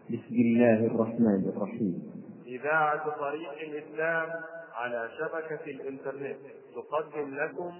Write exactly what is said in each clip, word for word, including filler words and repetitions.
بسم الله الرحمن الرحيم. إذاعة طريق الإسلام على شبكة الإنترنت تقدم لكم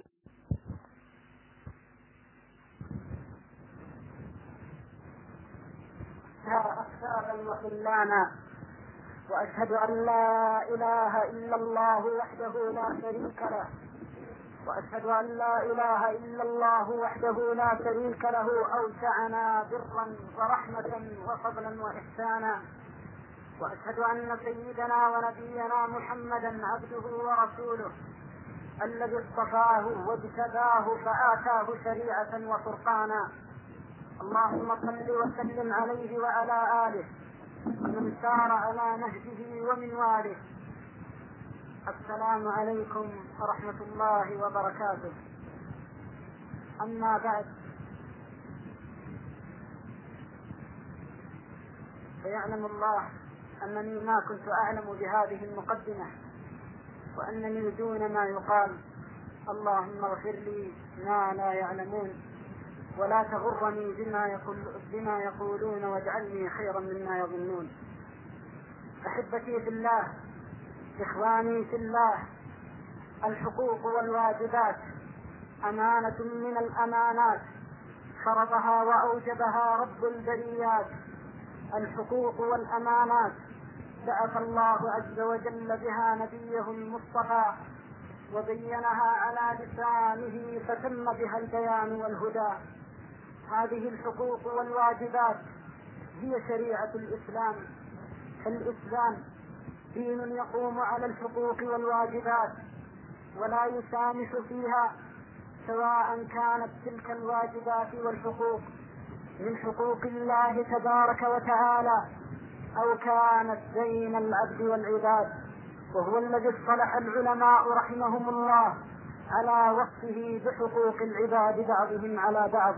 أخشانا وخلانا، وأشهد أن لا إله إلا الله وحده لا شريك له، وأشهد أن لا إله إلا الله وحده لا شريك له أوسعنا برا ورحمة وفضلا وإحسانا، وأشهد أن سيدنا ونبينا محمدا عبده ورسوله الذي اصطفاه واجتباه فآتاه شريعة وفرقانا. اللهم صل وسلم عليه وعلى آله ومن سار على نهجه ومن واله. السلام عليكم ورحمة الله وبركاته. أما بعد، فيعلم الله أنني ما كنت أعلم بهذه المقدمة، وأنني دون ما يقال اللهم اغفر لي ما لا يعلمون، ولا تغرني بما, يقول بما يقولون، واجعلني خيرا مما يظنون. أحبتي في الله، إخواني في الله، الحقوق والواجبات أمانة من الأمانات فرضها وأوجبها رب البريات. الحقوق والأمانات بعث الله عز وجل بها نبيه المصطفى وبينها على لسانه فتم بها البيان والهدى. هذه الحقوق والواجبات هي شريعة الإسلام. الإسلام دين يقوم على الحقوق والواجبات ولا يسامح فيها، سواء كانت تلك الواجبات والحقوق من حقوق الله تبارك وتعالى أو كانت بين العبد والعباد، وهو الذي اصطلح العلماء رحمهم الله على وصفه بحقوق العباد بعضهم على بعض.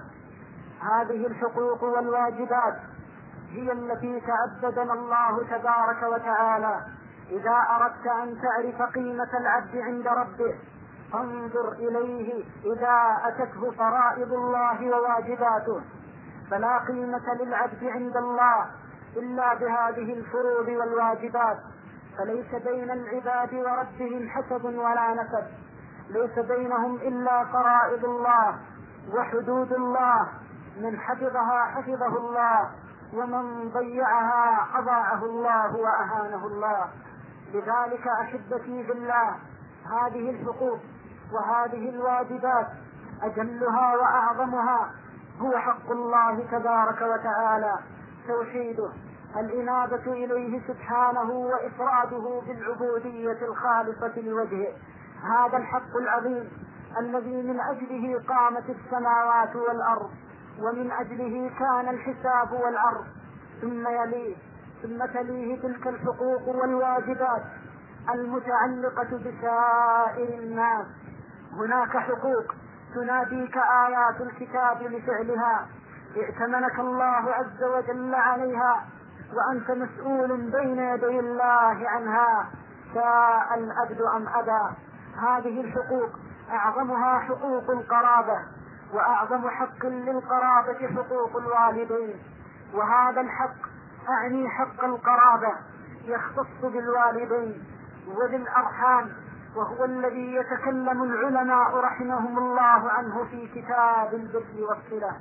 هذه الحقوق والواجبات هي التي تعبدنا الله تبارك وتعالى. إذا أردت أن تعرف قيمة العبد عند ربه فانظر إليه إذا أتته فرائض الله وواجباته، فلا قيمة للعبد عند الله إلا بهذه الفروض والواجبات. فليس بين العباد وربهم حسب ولا نسب، ليس بينهم إلا فرائض الله وحدود الله، من حفظها حفظه الله، ومن ضيعها أضاعه الله وأهانه الله. لذلك أحبتي بالله، هذه الحقوق وهذه الواجبات أجلها وأعظمها هو حق الله تبارك وتعالى، توحيده، الإنابة إليه سبحانه وإفراده بالعبودية الخالصة لوجهه. هذا الحق العظيم الذي من أجله قامت السماوات والأرض، ومن أجله كان الحساب والعرض، ثم يليه ثم تليه تلك الحقوق والواجبات المتعلقة بسائر الناس. هناك حقوق تناديك آيات الكتاب لفعلها، ائتمنك الله عز وجل عليها وأنت مسؤول بين يدي الله عنها، شاء العبد أم أبى. هذه الحقوق أعظمها حقوق القرابة، وأعظم حق للقرابة حقوق الوالدين. وهذا الحق أعني حق القرابة يختص بالوالدين وبالأرحام، وهو الذي يتكلم العلماء رحمهم الله عنه في كتاب البر والصلة.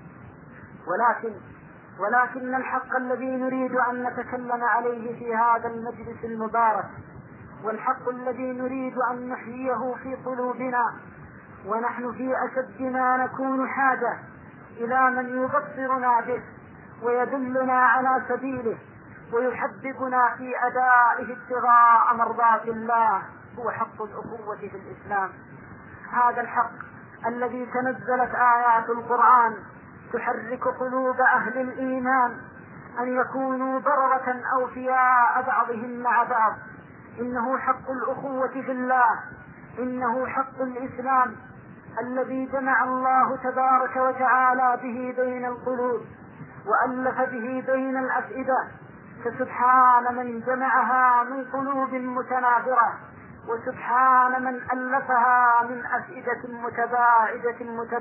ولكن ولكن الحق الذي نريد أن نتكلم عليه في هذا المجلس المبارك، والحق الذي نريد أن نحييه في قلوبنا ونحن في أشد ما نكون حاجة إلى من يبصرنا به ويدلنا على سبيله ويحببنا في أدائه ابتغاء مرضات الله، هو حق الأخوة في الإسلام. هذا الحق الذي تنزلت آيات القرآن تحرك قلوب أهل الإيمان أن يكونوا بررة أوفياء بعضهم مع بعض. إنه حق الأخوة في الله، إنه حق الإسلام الذي جمع الله تبارك وتعالى به بين القلوب وألف به بين الأفئدة. فسبحان من جمعها من قلوب متنافرة، وسبحان من ألفها من أفئدة متباعدة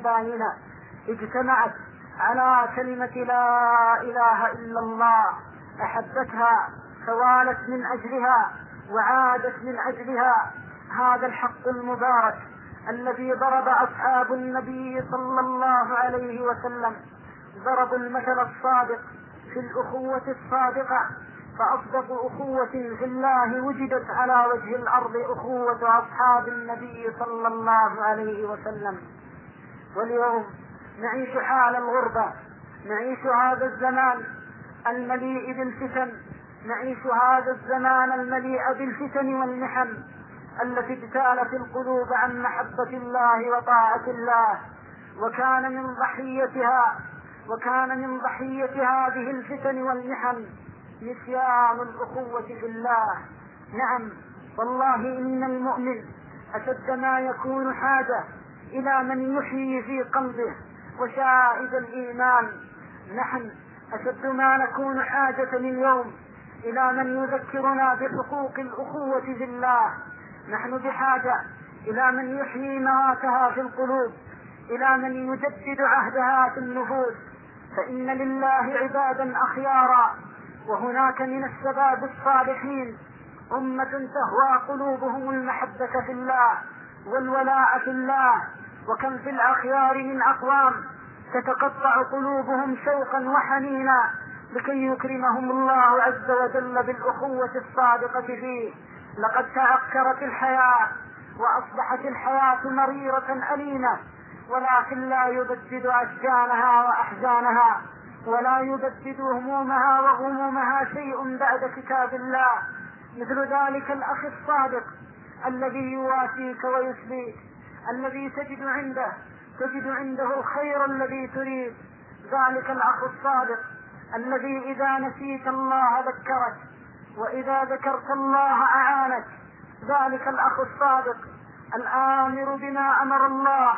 متباينة اجتمعت على كلمة لا إله إلا الله أحبتها فوالت من أجلها وعادت من أجلها. هذا الحق المبارك الذي ضرب أصحاب النبي صلى الله عليه وسلم، ضربوا المثل الصادق في الأخوة الصادقة، فأصدق أخوة في الله وجدت على وجه الأرض أخوة أصحاب النبي صلى الله عليه وسلم. واليوم نعيش حال الغربة، نعيش هذا الزمان المليء بالفتن، نعيش هذا الزمان المليء بالفتن والمحن التي اجتالت القلوب عن محبة الله وطاعة الله. وكان من ضحيتها وكان من ضحية هذه الفتن والمحن نسيان الأخوة في الله. نعم والله إن المؤمن أشد ما يكون حاجة إلى من يحيي في قلبه وشائد الإيمان. نحن أشد ما نكون حاجة اليوم إلى من يذكرنا بحقوق الأخوة في الله. نحن بحاجة إلى من يحيي مواتها في القلوب، إلى من يجدد عهدها في النفوس، فإن لله عبادا أخيارا، وهناك من الشباب الصالحين أمة تهوى قلوبهم المحبة في الله والولاء في الله. وكم في الأخيار من أقوام تتقطع قلوبهم شوقا وحنينا لكي يكرمهم الله عز وجل بالأخوة الصادقة فيه. لقد تعكرت الحياة وأصبحت الحياة مريرة أليمة، ولكن لا يبدد أشجانها وأحزانها، ولا يبدد همومها وغمومها شيء بعد كتاب الله، مثل ذلك الأخ الصادق الذي يواسيك ويسليك، الذي تجد عنده تجد عنده الخير الذي تريد. ذلك الأخ الصادق الذي إذا نسيت الله ذكرك، وإذا ذكرت الله أعانك. ذلك الأخ الصادق الآمر بما أمر الله،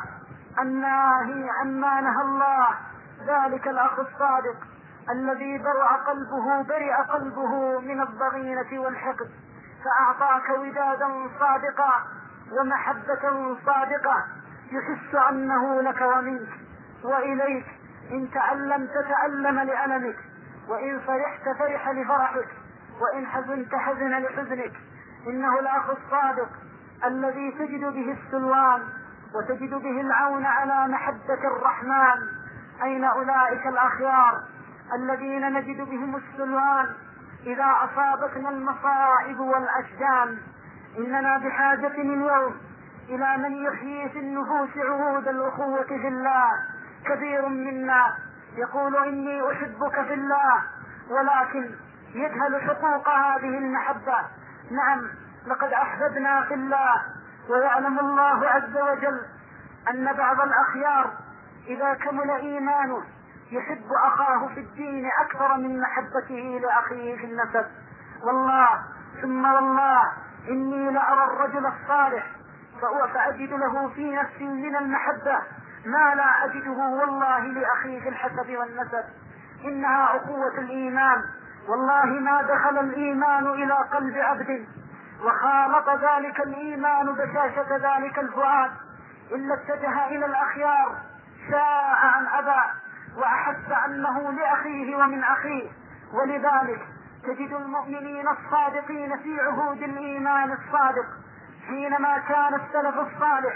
الناهي عما نهى الله. ذلك الأخ الصادق الذي برع قلبه برئ قلبه من الضغينة والحقد، فأعطاك ودادا صادقا ومحبة صادقة، يحس أنه لك ومنك وإليك. إن تعلمت تألم لألمك، وإن فرحت فرح لفرحك، وإن حزنت حزن لحزنك. إنه الأخ الصادق الذي تجد به السلوان وتجد به العون على محبة الرحمن. أين أولئك الأخيار الذين نجد بهم السلوان إذا أصابتنا المصائب والأشجان؟ إننا بحاجة اليوم إلى من يحيي في النفوس عهود الأخوة في الله. كثير منا يقول إني أحبك في الله، ولكن يجهل حقوق هذه المحبة. نعم لقد أحببنا في الله، ويعلم الله عز وجل أن بعض الأخيار إذا كمل إيمانه يحب أخاه في الدين أكثر من محبته لأخيه في النسب. والله ثم والله إني لأرى الرجل الصالح فأجد له في نفسي من المحبة ما لا أجده والله لأخيه في الحسب والنسب. إنها أخوة الإيمان. والله ما دخل الإيمان إلى قلب عبد وخالط ذلك الإيمان بشاشة ذلك الفؤاد إلا اتجه إلى الأخيار، شاء عن أبى، وأحس أنه لأخيه ومن أخيه. ولذلك تجد المؤمنين الصادقين في عهود الإيمان الصادق حينما كان السلف الصالح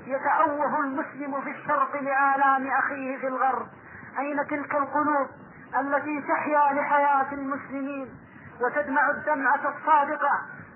يتأوه المسلم في الشرق لآلام أخيه في الغرب. أين تلك القلوب التي تحيا لحياة المسلمين وتدمع الدمعة الصادقة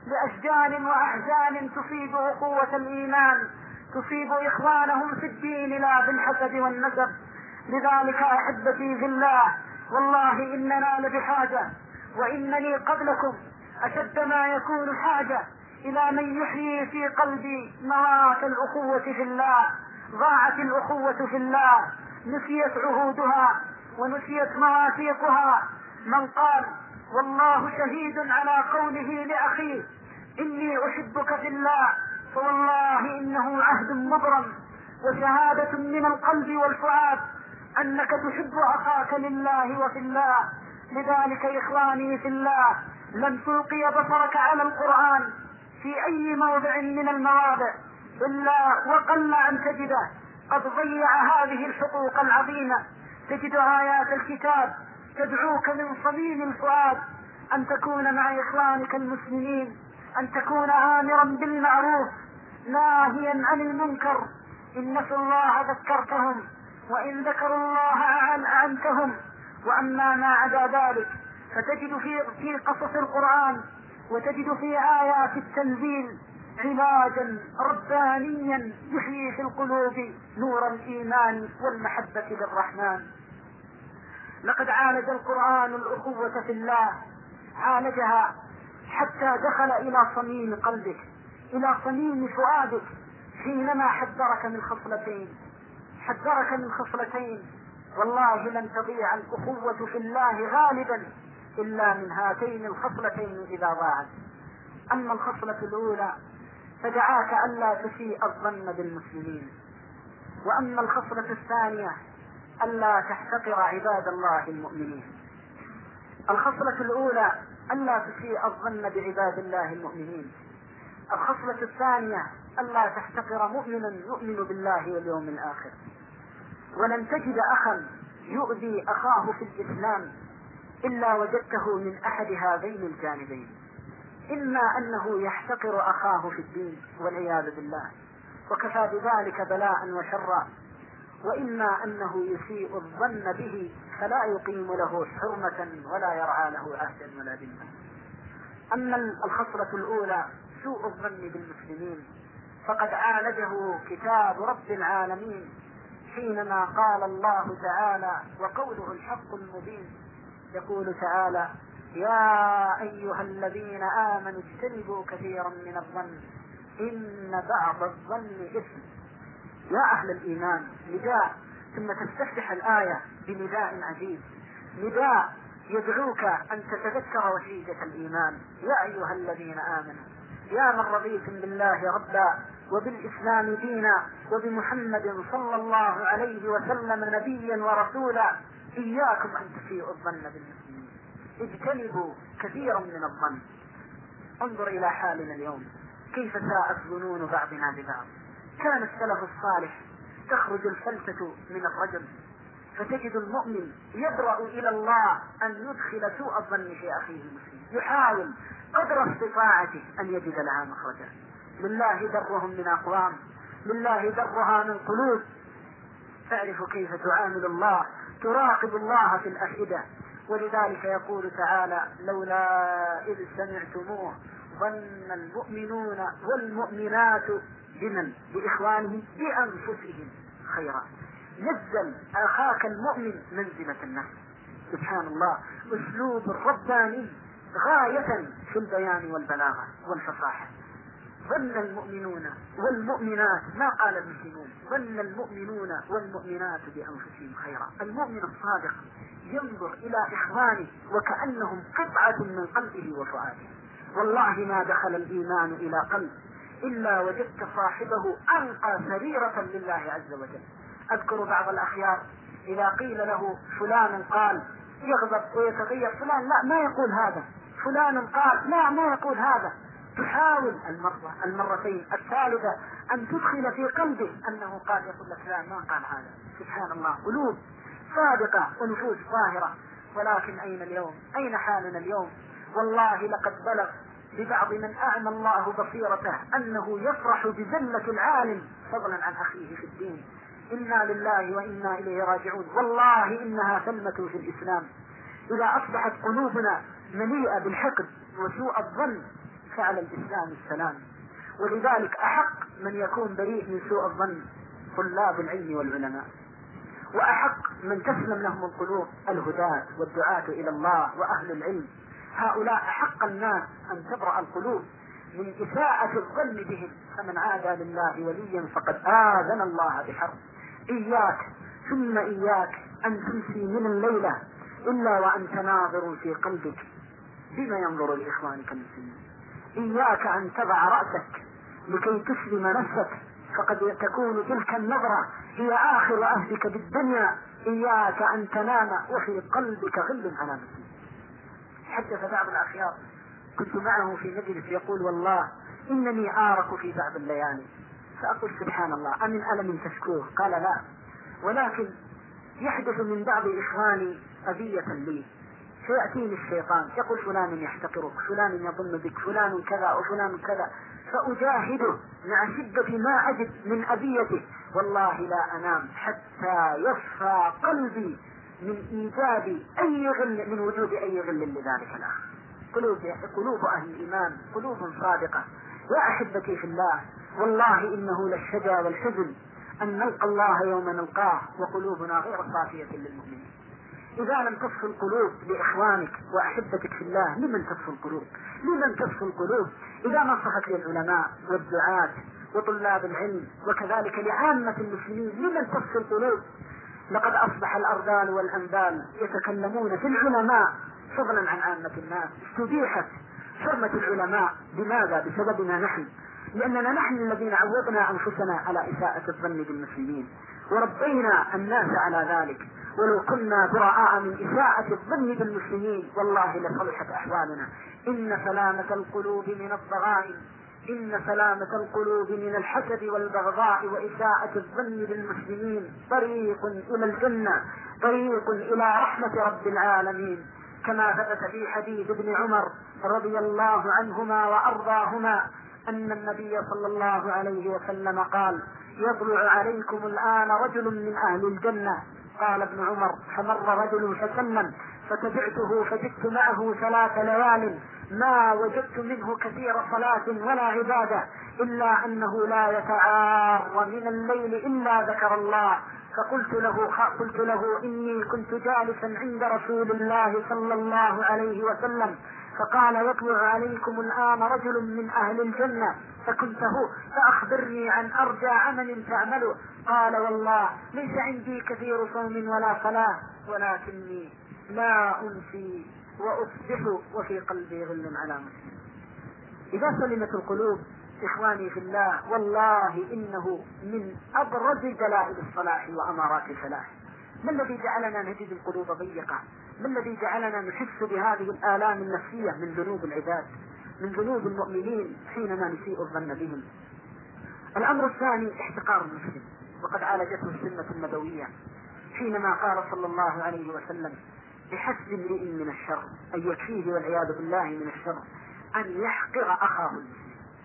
لأشجان وأحزان تصيب أخوة الإيمان، تصيب إخوانهم في الدين لا بالحسب والنسب؟ لذلك أحبتي في الله، والله إننا لبحاجة، وإنني قبلكم أشد ما يكون حاجة إلى من يحيي في قلبي مواة الأخوة في الله. ضاعت الأخوة في الله، نسيت عهودها ونسيت مواثيقها. من قال والله شهيد على قوله لأخيه إني أحبك في الله، فوالله إنه عهد مبرم وشهادة من القلب والفؤاد أنك تحب أخاك لله وفي الله. لذلك إخواني في الله، لن تلقي بصرك على القرآن في أي موضع من المواضع إلا وقل أن تجده قد ضيع هذه الحقوق العظيمة. تجد آيات الكتاب تدعوك من صميم الفؤاد أن تكون مع إخوانك المسلمين، أن تكون آمرا بالمعروف ناهيا عن المنكر. إن نسوا الله ذكرتهم، وإن ذكروا الله أعنتهم. وأما ما عدا ذلك فتجد في, في قصص القرآن وتجد في آيات التنزيل علاجا ربانيا يحيي في القلوب نور الإيمان والمحبة للرحمن. لقد عالج القرآن الأخوة في الله، عالجها حتى دخل إلى صميم قلبك، إلى صميم فؤادك، حينما حذرك من خصلتين حذرك من خصلتين والله لن تضيع الأخوة في الله غالبا إلا من هاتين الخصلتين إذا ضاعت. أما الخصلة الأولى فدعاك ألا تسيء الظن بالمسلمين، وأما الخصلة الثانية ألا تحتقر عباد الله المؤمنين. الخصلة الأولى ألا تسيء الظن بعباد الله المؤمنين، الخصلة الثانية ألا تحتقر مؤمنا يؤمن بالله واليوم الآخر. ولن تجد أخا يؤذي أخاه في الإسلام إلا وجدته من أحد هذين الجانبين، إما أنه يحتقر أخاه في الدين والعياذ بالله وكفى بذلك بلاء وشرا، وإما أنه يسيء الظن به فلا يقيم له حرمة ولا يرعى له عهدا ولا ذمة. أما الخصلة الأولى سوء الظن بالمسلمين فقد عالجه كتاب رب العالمين حينما قال الله تعالى وقوله الحق المبين، يقول تعالى: يا أيها الذين آمنوا اجتنبوا كثيرا من الظن إن بعض الظن إثم. يا أهل الإيمان، نداء، ثم تستفتح الآية بنداء عجيب، نداء يدعوك أن تتذكر وثيقة الإيمان. يا أيها الذين آمنوا، يا من رضيتم بالله ربا وبالإسلام دينا وبمحمد صلى الله عليه وسلم نبيا ورسولا، إياكم أن تسيئوا الظن بالمسلمين، اجتنبوا كثيرا من الظن. انظر إلى حالنا اليوم كيف ساءت ظنون بعضنا ببعض. كان السلف الصالح تخرج الفلسة من الرجل فتجد المؤمن يبرأ إلى الله أن يدخل سوء الظن في أخيه المسلم، يحاول قدر استطاعته أن يجد لها مخرجا. لله درهم من أقوام، لله درها من قلوب. تعرف كيف تعامل الله، تراقب الله في الأفئدة. ولذلك يقول تعالى: لولا إذ سمعتموه ظن المؤمنون والمؤمنات بمن بإخوانهم بأنفسهم خيرا. نزل أخاك المؤمن منزلة النفس. سبحان الله، أسلوب رباني غاية في البيان والبلاغة والفصاحة. ظن المؤمنون والمؤمنات، ما قال المسلمون، ظن المؤمنون والمؤمنات بأنفسهم خيرا. المؤمن الصادق ينظر إلى إخوانه وكأنهم قطعة من قلبه وفؤاده. والله ما دخل الإيمان إلى قلب إلا وجدت صاحبه أنقى سريرة لله عز وجل. أذكر بعض الأخيار إذا قيل له فلان قال يغضب ويتغير، فلان لا ما يقول هذا، فلان قال لا ما يقول هذا. تحاول المرة المرتين الثالثة أن تدخل في قلبه أنه قال، يقول لك لا ما قال هذا. سبحان الله، قلوب صادقة ونفوس ظاهرة. ولكن أين اليوم؟ أين حالنا اليوم؟ والله لقد بلغ ببعض من أعمى الله بصيرته أنه يفرح بذلة العالم فضلا عن أخيه في الدين. إنا لله وإنا إليه راجعون. والله إنها ثلمة في الإسلام. إذا أصبحت قلوبنا مليئة بالحقد وسوء الظن فعلى الإسلام السلام. ولذلك أحق من يكون بريء من سوء الظن طلاب العلم والعلماء، وأحق من تسلم لهم القلوب الهداة والدعاة إلى الله وأهل العلم. هؤلاء أحق الناس أن تبرأ القلوب من إساءة الظن بهم. فمن عادى لله وليا فقد آذن الله بحرب. إياك ثم إياك أن تمسي من الليلة إلا وأنت ناظر في قلبك بما ينظر لإخوانك المسلمين. إياك أن تضع رأسك لكي تسلم نفسك، فقد تكون تلك النظرة هي آخر عهدك بالدنيا. إياك أن تنام وفي قلبك غل على مسلم. حدث بعض الأخيار كنت معه في مجلس يقول: والله إنني آرق في بعض الليالي. فأقول: سبحان الله، أمن ألم تشكوه؟ قال: لا، ولكن يحدث من بعض إخواني أذية لي، فيأتيني الشيطان يقول فلان يحتقرك، فلان يظن بك، فلان كذا وفلان كذا، فأجاهده مع شدة ما أجد من أذيته، والله لا أنام حتى يصفى قلبي من إيجاد أي غل، من وجود أي غل لذلك الآخر. قلوب قلوب أهل الإيمان قلوب صادقة. يا أحبتي في الله، والله إنه للشجا والحزن أن نلقى الله يوم نلقاه وقلوبنا غير صافية للمؤمنين. إذا لم تصف القلوب لإخوانك وأحبتك في الله، لمن تصف القلوب؟ لمن تصف القلوب؟ إذا نصحت للعلماء والدعاة وطلاب العلم وكذلك لعامة المسلمين، لمن تصف القلوب؟ لقد أصبح الأرذال والأنبال يتكلمون في العلماء فضلا عن عامة الناس. استبيحت حرمة العلماء. لماذا؟ بسببنا نحن، لأننا نحن الذين عودنا أنفسنا على إساءة الظن بالمسلمين وربينا الناس على ذلك. ولو كنا براء من إساءة الظن بالمسلمين والله لصلحت أحوالنا. إن سلامة القلوب من الضغائن، إن سلامة القلوب من الحسد والبغضاء وإساءة الظن بالمسلمين طريق إلى الجنة، طريق إلى رحمة رب العالمين، كما ثبت في حديث ابن عمر رضي الله عنهما وأرضاهما أن النبي صلى الله عليه وسلم قال: يطلع عليكم الآن رجل من أهل الجنة. قال ابن عمر: فمر رجل فسلم فتبعته فجدت معه ثلاث ليال ما وجدت منه كثير صلاة ولا عبادة إلا أنه لا يتعار من الليل إلا ذكر الله. فقلت له قلت له إني كنت جالسا عند رسول الله صلى الله عليه وسلم فقال: يطلع عليكم الآن رجل من أهل الجنة، فكنت هو، فأخبرني عن أرجى عمل تعمله. قال: والله ليس عندي كثير صوم ولا صلاة، ولكني لا أنسي وأصبح وفي قلبي غل على مسلم. إذا سلمت القلوب إخواني في الله والله إنه من أبرز دلائل الصلاح وأمارات الفلاح. ما الذي جعلنا نجد القلوب ضيقة؟ ما الذي جعلنا نحس بهذه الآلام النفسية؟ من ذنوب العباد، من ذنوب المؤمنين حينما نسيء الظن بهم. الأمر الثاني احتقار المسلم، وقد عالجته السنة النبوية حينما قال صلى الله عليه وسلم: بحسب امرئ من الشر، أن يكفيه والعياذ بالله من الشر أن يحقر أخاه المسلم.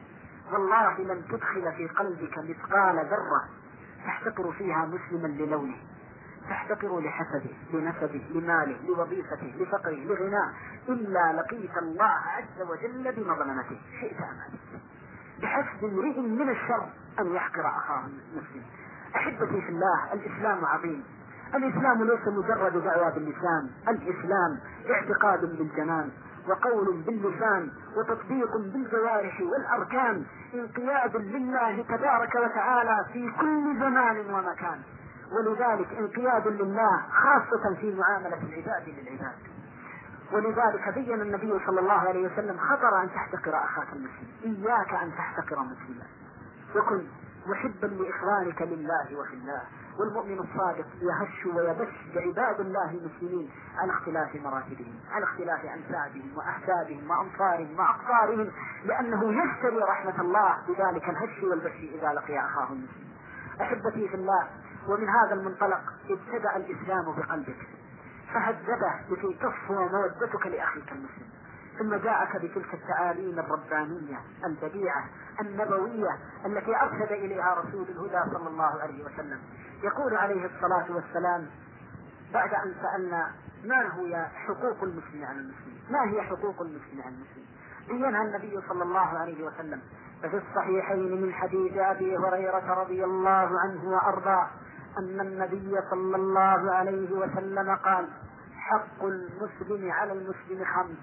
والله لن تدخل في قلبك مثقال ذرة تحتقر فيها مسلما للونه، تحتقر لحسبه، لنسبه، لماله، لوظيفته، لفقره، لغناه، إلا لقيت الله عز وجل بمظلمته شئت أم أبيت. بحسب امرئ من الشر أن يحقر أخاه المسلم. أحبتي في الله، الإسلام عظيم. الإسلام ليس مجرد دعوة باللسان، الإسلام اعتقاد بالجنان وقول باللسان وتطبيق بالجوارح والأركان، انقياد لله تبارك وتعالى في كل زمان ومكان. ولذلك انقياد لله خاصة في معاملة العباد للعباد. ولذلك بين النبي صلى الله عليه وسلم خطر أن تحتقر أخاك المسلم. إياك أن تحتقر مسلما، وكن محبا لإخوانك لله وفي الله. والمؤمن الصادق يهش ويبش بعباد الله المسلمين على اختلاف مراتبهم، على اختلاف أنسابهم وأحسابهم وأنصارهم وأقطارهم، لأنه يشتري رحمة الله بذلك الهش والبش إذا لقي أخاه المسلم. أحبتي في الله، ومن هذا المنطلق ابتدأ الإسلام بقلبك فهذبه لكي تصفو مودتك لأخيك المسلم، ثم جاءك بتلك التعاليم الربانية البديعة النبوية التي أرشد إليها رسول الهدى صلى الله عليه وسلم. يقول عليه الصلاة والسلام بعد أن سألنا ما هي حقوق المسلم على المسلم، ما هي حقوق المسلم على المسلم، بينها النبي صلى الله عليه وسلم. ففي الصحيحين من حديث أبي هريرة رضي الله عنه وأرضاه أن النبي صلى الله عليه وسلم قال: حق المسلم على المسلم خمس: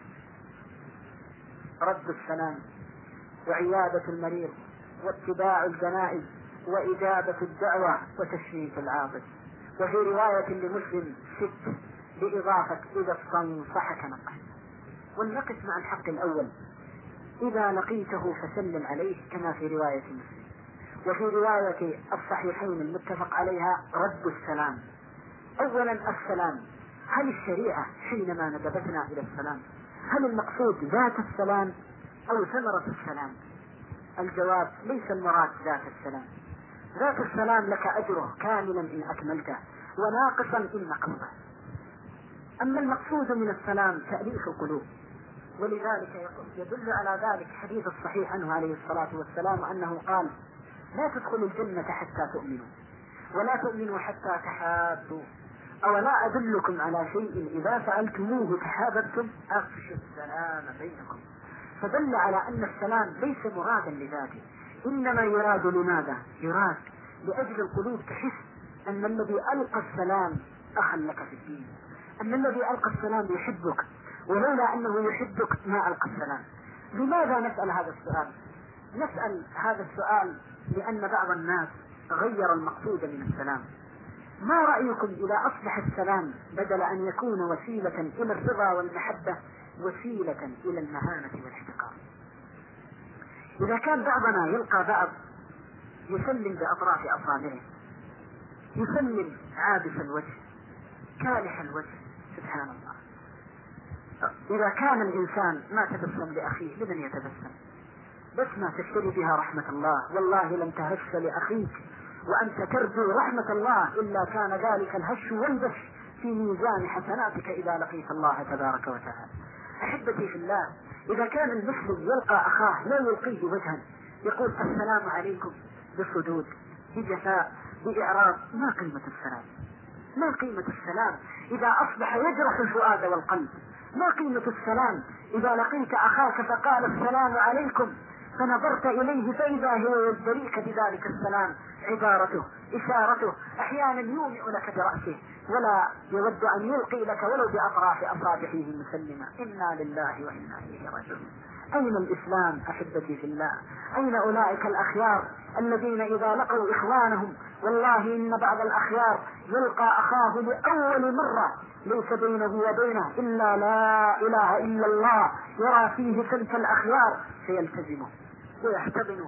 رد السلام، وعيادة المريض، واتباع الجنائز، وإجابة الدعوة، وتشميت العاطس. وفي رواية لمسلم ست بإضافة إذا استنصحك نقص. ولنقف مع الحق الأول: إذا لقيته فسلم عليه، كما في رواية مسلم. وفي رواية الصحيحين المتفق عليها رد السلام. أولا السلام، هل الشريعة حينما ندبتنا إلى السلام هل المقصود ذات السلام أو ثمرة السلام؟ الجواب: ليس المراد ذات السلام. ذات السلام لك أجره كاملا إن أكملته وناقصا إن نقصته. أما المقصود من السلام تأليف القلوب، ولذلك يدل على ذلك حديث الصحيح عنه عليه الصلاة والسلام أنه قال: لا تدخلوا الجنة حتى تؤمنوا، ولا تؤمنوا حتى تحابوا، أولا أدلكم على شيء إذا فعلتموه تحاببتم؟ أفشوا السلام بينكم. فدل على أن السلام ليس مرادا لذاته، إنما يراد لماذا؟ يراد لأجل القلوب تحس أن الذي ألقى السلام أخا لك في الدين، أن الذي ألقى السلام يحبك، ولولا أنه يحبك ما ألقى السلام. لماذا نسأل هذا السؤال؟ نسأل هذا السؤال لأن بعض الناس غير المقصود من السلام. ما رأيكم إذا أصبح السلام بدل أن يكون وسيلة إلى الرضا والمحبة وسيلة إلى المهانة والاحتقار؟ إذا كان بعضنا يلقى بعض يسلم بأطراف أصابعه، يسلم عابس الوجه كالح الوجه، سبحان الله. إذا كان الإنسان ما تبسم لأخيه لمن يتبسم؟ بس ما تشتري بها رحمة الله، والله لن تهش لأخيك وأنت ترجو رحمة الله إلا كان ذلك الهش والبش في ميزان حسناتك إذا لقيت الله تبارك وتعالى. أحبتي في الله، إذا كان المسلم يلقى أخاه لا يلقيه وجها، يقول السلام عليكم بصدود بجفاء بإعراض، ما قيمة السلام؟ ما قيمة السلام إذا أصبح يجرح الفؤاد والقلب؟ ما قيمة السلام إذا لقيت أخاك فقال السلام عليكم فنظرت إليه فإذا هو يجريك بذلك السلام، عبارته إشارته، أحيانا يومئ لك برأسه ولا يود أن يلقي لك ولو بأطراف أصابعه مسلمة. إنا لله وإنا إليه راجعون. أين الإسلام أحبتي في الله؟ أين أولئك الأخيار الذين إذا لقوا إخوانهم، والله إن بعض الأخيار يلقى أخاه لأول مرة ليس بينه وبينه إلا لا إله إلا الله، يرى فيه سلف الأخيار فيلتزمه ويحتضنه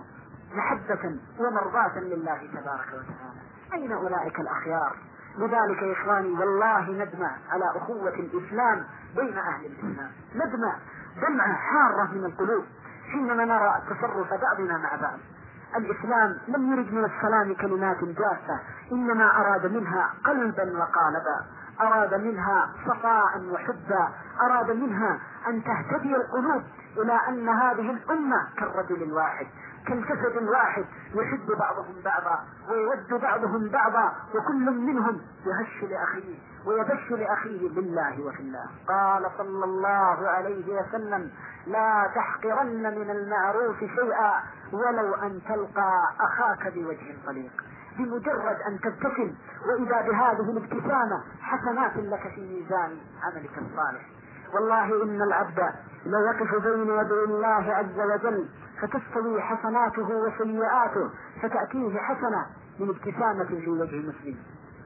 محبة ومرضاة لله تبارك وتعالى. أين أولئك الأخيار؟ لذلك يا إخواني والله ندمع على أخوة الإسلام بين أهل الإسلام، ندمع دمعة حارة من القلوب حينما نرى تصرف بعضنا مع بعض. الإسلام لم يرد من السلام كلمات جافة، إنما أراد منها قلبا وقالبا، أراد منها صفاء وحبا، أراد منها أن تهتدي القلوب إلى أن هذه الأمة كالرجل الواحد، كالجسد الواحد، يحب بعضهم بعضا ويود بعضهم بعضا، وكل منهم يهش لأخيه ويبش لأخيه بالله وفي الله. قال صلى الله عليه وسلم: لا تحقرن من المعروف شيئا ولو أن تلقى أخاك بوجه طليق. بمجرد أن تبتسم وإذا بهذه الابتسامة حسنات لك في ميزان عملك الصالح. والله إن العبد لا يقف بين يدي الله عز وجل فتستوي حسناته وسيئاته، فتأتيه حسنة من ابتسامة في وجه مسلم،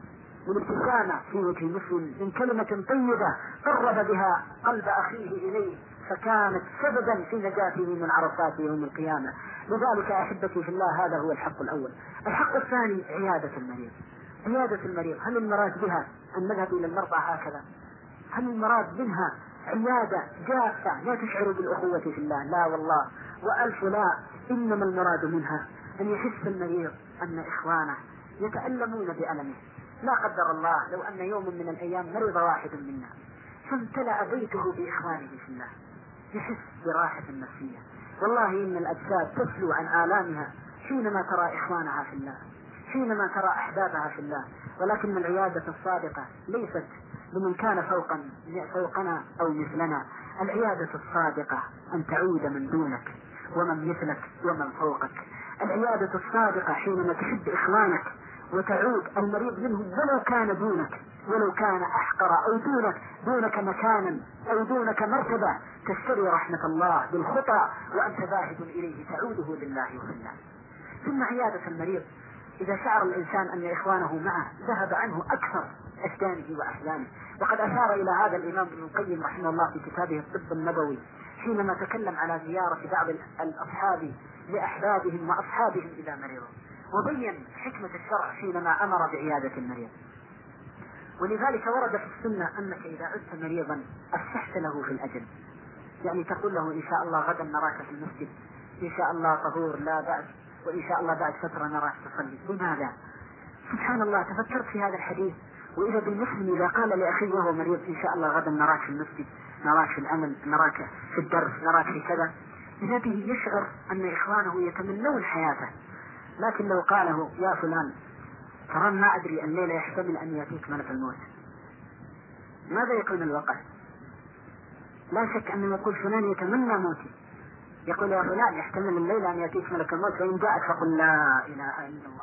من ابتسامة في وجه مسلم، من كلمة طيبة قرب بها قلب أخيه إليه فكانت سببا في نجاته من عرصات يوم القيامة. لذلك أحبتي في الله هذا هو الحق الأول. الحق الثاني عيادة المريض. عيادة المريض، هل المراد بها أن نذهب إلى المرضى هكذا؟ هل المراد منها عيادة جافة لا تشعر بالأخوة في الله؟ لا والله وألف لا. إنما المراد منها أن يحس المريض أن إخوانه يتألمون بألمه. لا قدر الله لو أن يوم من الأيام مرض واحد منا فامتلأ بيته بإخوانه في الله، يحس براحة نفسية. والله إن الأجساد تسلو عن آلامها حينما ترى إخوانها في الله، حينما ترى أحبابها في الله. ولكن العيادة الصادقة ليست لمن كان فوقا فوقنا أو مثلنا. العيادة الصادقة أن تعود من دونك ومن مثلك ومن فوقك. العيادة الصادقة حينما تحب إخوانك وتعود المريض منهم ولو كان دونك، ولو كان أحقر أو دونك دونك مكانا أو دونك مرتبة، تشتري رحمة الله بالخطأ وأنت ذاهب إليه تعوده لله وفي الله. ثم عيادة المريض إذا شعر الإنسان أن إخوانه معه ذهب عنه أكثر أشجانه وأحزانه. وقد أشار إلى هذا الإمام ابن القيم رحمه الله في كتابه الطب النبوي حينما تكلم على زيارة بعض الأصحاب لأحبابهم وأصحابهم إذا مرضوا، وبين حكمة الشرع حينما أمر بعيادة المريض. ولذلك ورد في السنة أنك إذا عدت مريضا أفسحت له في الأجل، يعني تقول له إن شاء الله غدا نراك في المسجد، إن شاء الله طهور لا بأس، وإن شاء الله بعد فترة نراك تصلي. لماذا؟ سبحان الله، تفكرت في هذا الحديث وإذا بالمسلم إذا قال لأخيه وهو مريض إن شاء الله غدا نراك في المسجد، نراك في الأمل، نراك في الدرس، نراك في كذا، إذا به يشعر أن إخوانه يتمنون حياته. لكن لو قاله يا فلان ترى ما أدري الليلة يحتمل أن يأتيك ملك الموت، ماذا يكون الوقع؟ لا شك أنه يقول فلان يتمنى موتي، يقول يا فلان يحتمل الليلة أن يأتيك ملك الموت فإن جاءك فقل لا إله إلا الله.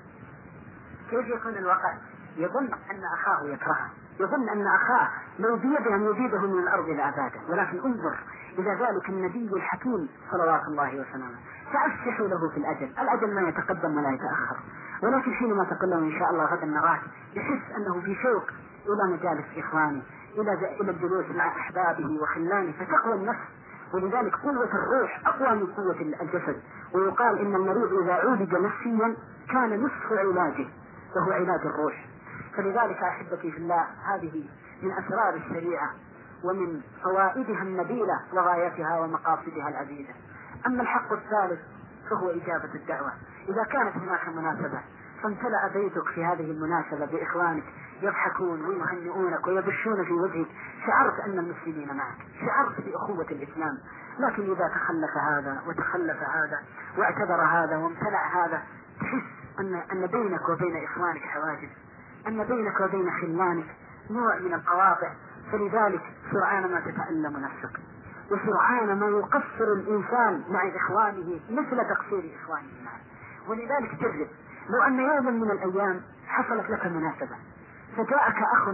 كيف يكون الوقع؟ يظن أن أخاه يكرهه، يظن أن أخاه لو بيده أن يزيده من الأرض لأباده. ولكن انظر إلى ذلك النبي الحكيم صلوات الله وسلامه، تأفح له في الأجل، الأجل ما يتقدم ولا يتأخر، ولكن حينما تقول له إن شاء الله غدا نراك يحس أنه في شوق إلى مجالس إخوانه، إلى إلى الجلوس مع أحبابه وخلانه، فتقوى النفس. ولذلك قوة الروح أقوى من قوة الجسد. ويقال إن المريض إذا عولج نفسيا كان نصف علاجه وهو علاج الروح. فلذلك أحبتي في الله هذه من أسرار الشريعة ومن فوائدها النبيلة وغايتها ومقاصدها العديدة. أما الحق الثالث فهو إجابة الدعوة. إذا كانت هناك مناسبة فامتلأ بيتك في هذه المناسبة بإخوانك يضحكون ويهنئونك ويبشون في وجهك، شعرت أن المسلمين معك، شعرت بأخوة الإسلام. لكن إذا تخلف هذا وتخلف هذا واعتبر هذا وامتلأ هذا، تحس أن أن بينك وبين إخوانك حواجز، أن بينك وبين خلانك نوع من القواطع. فلذلك سرعان ما تتألم نفسك، وسرعان ما يقصر الإنسان مع إخوانه مثل تقصير إخوانه معه. ولذلك تجد لو أن يوما من الأيام حصلت لك مناسبة فجاءك أخ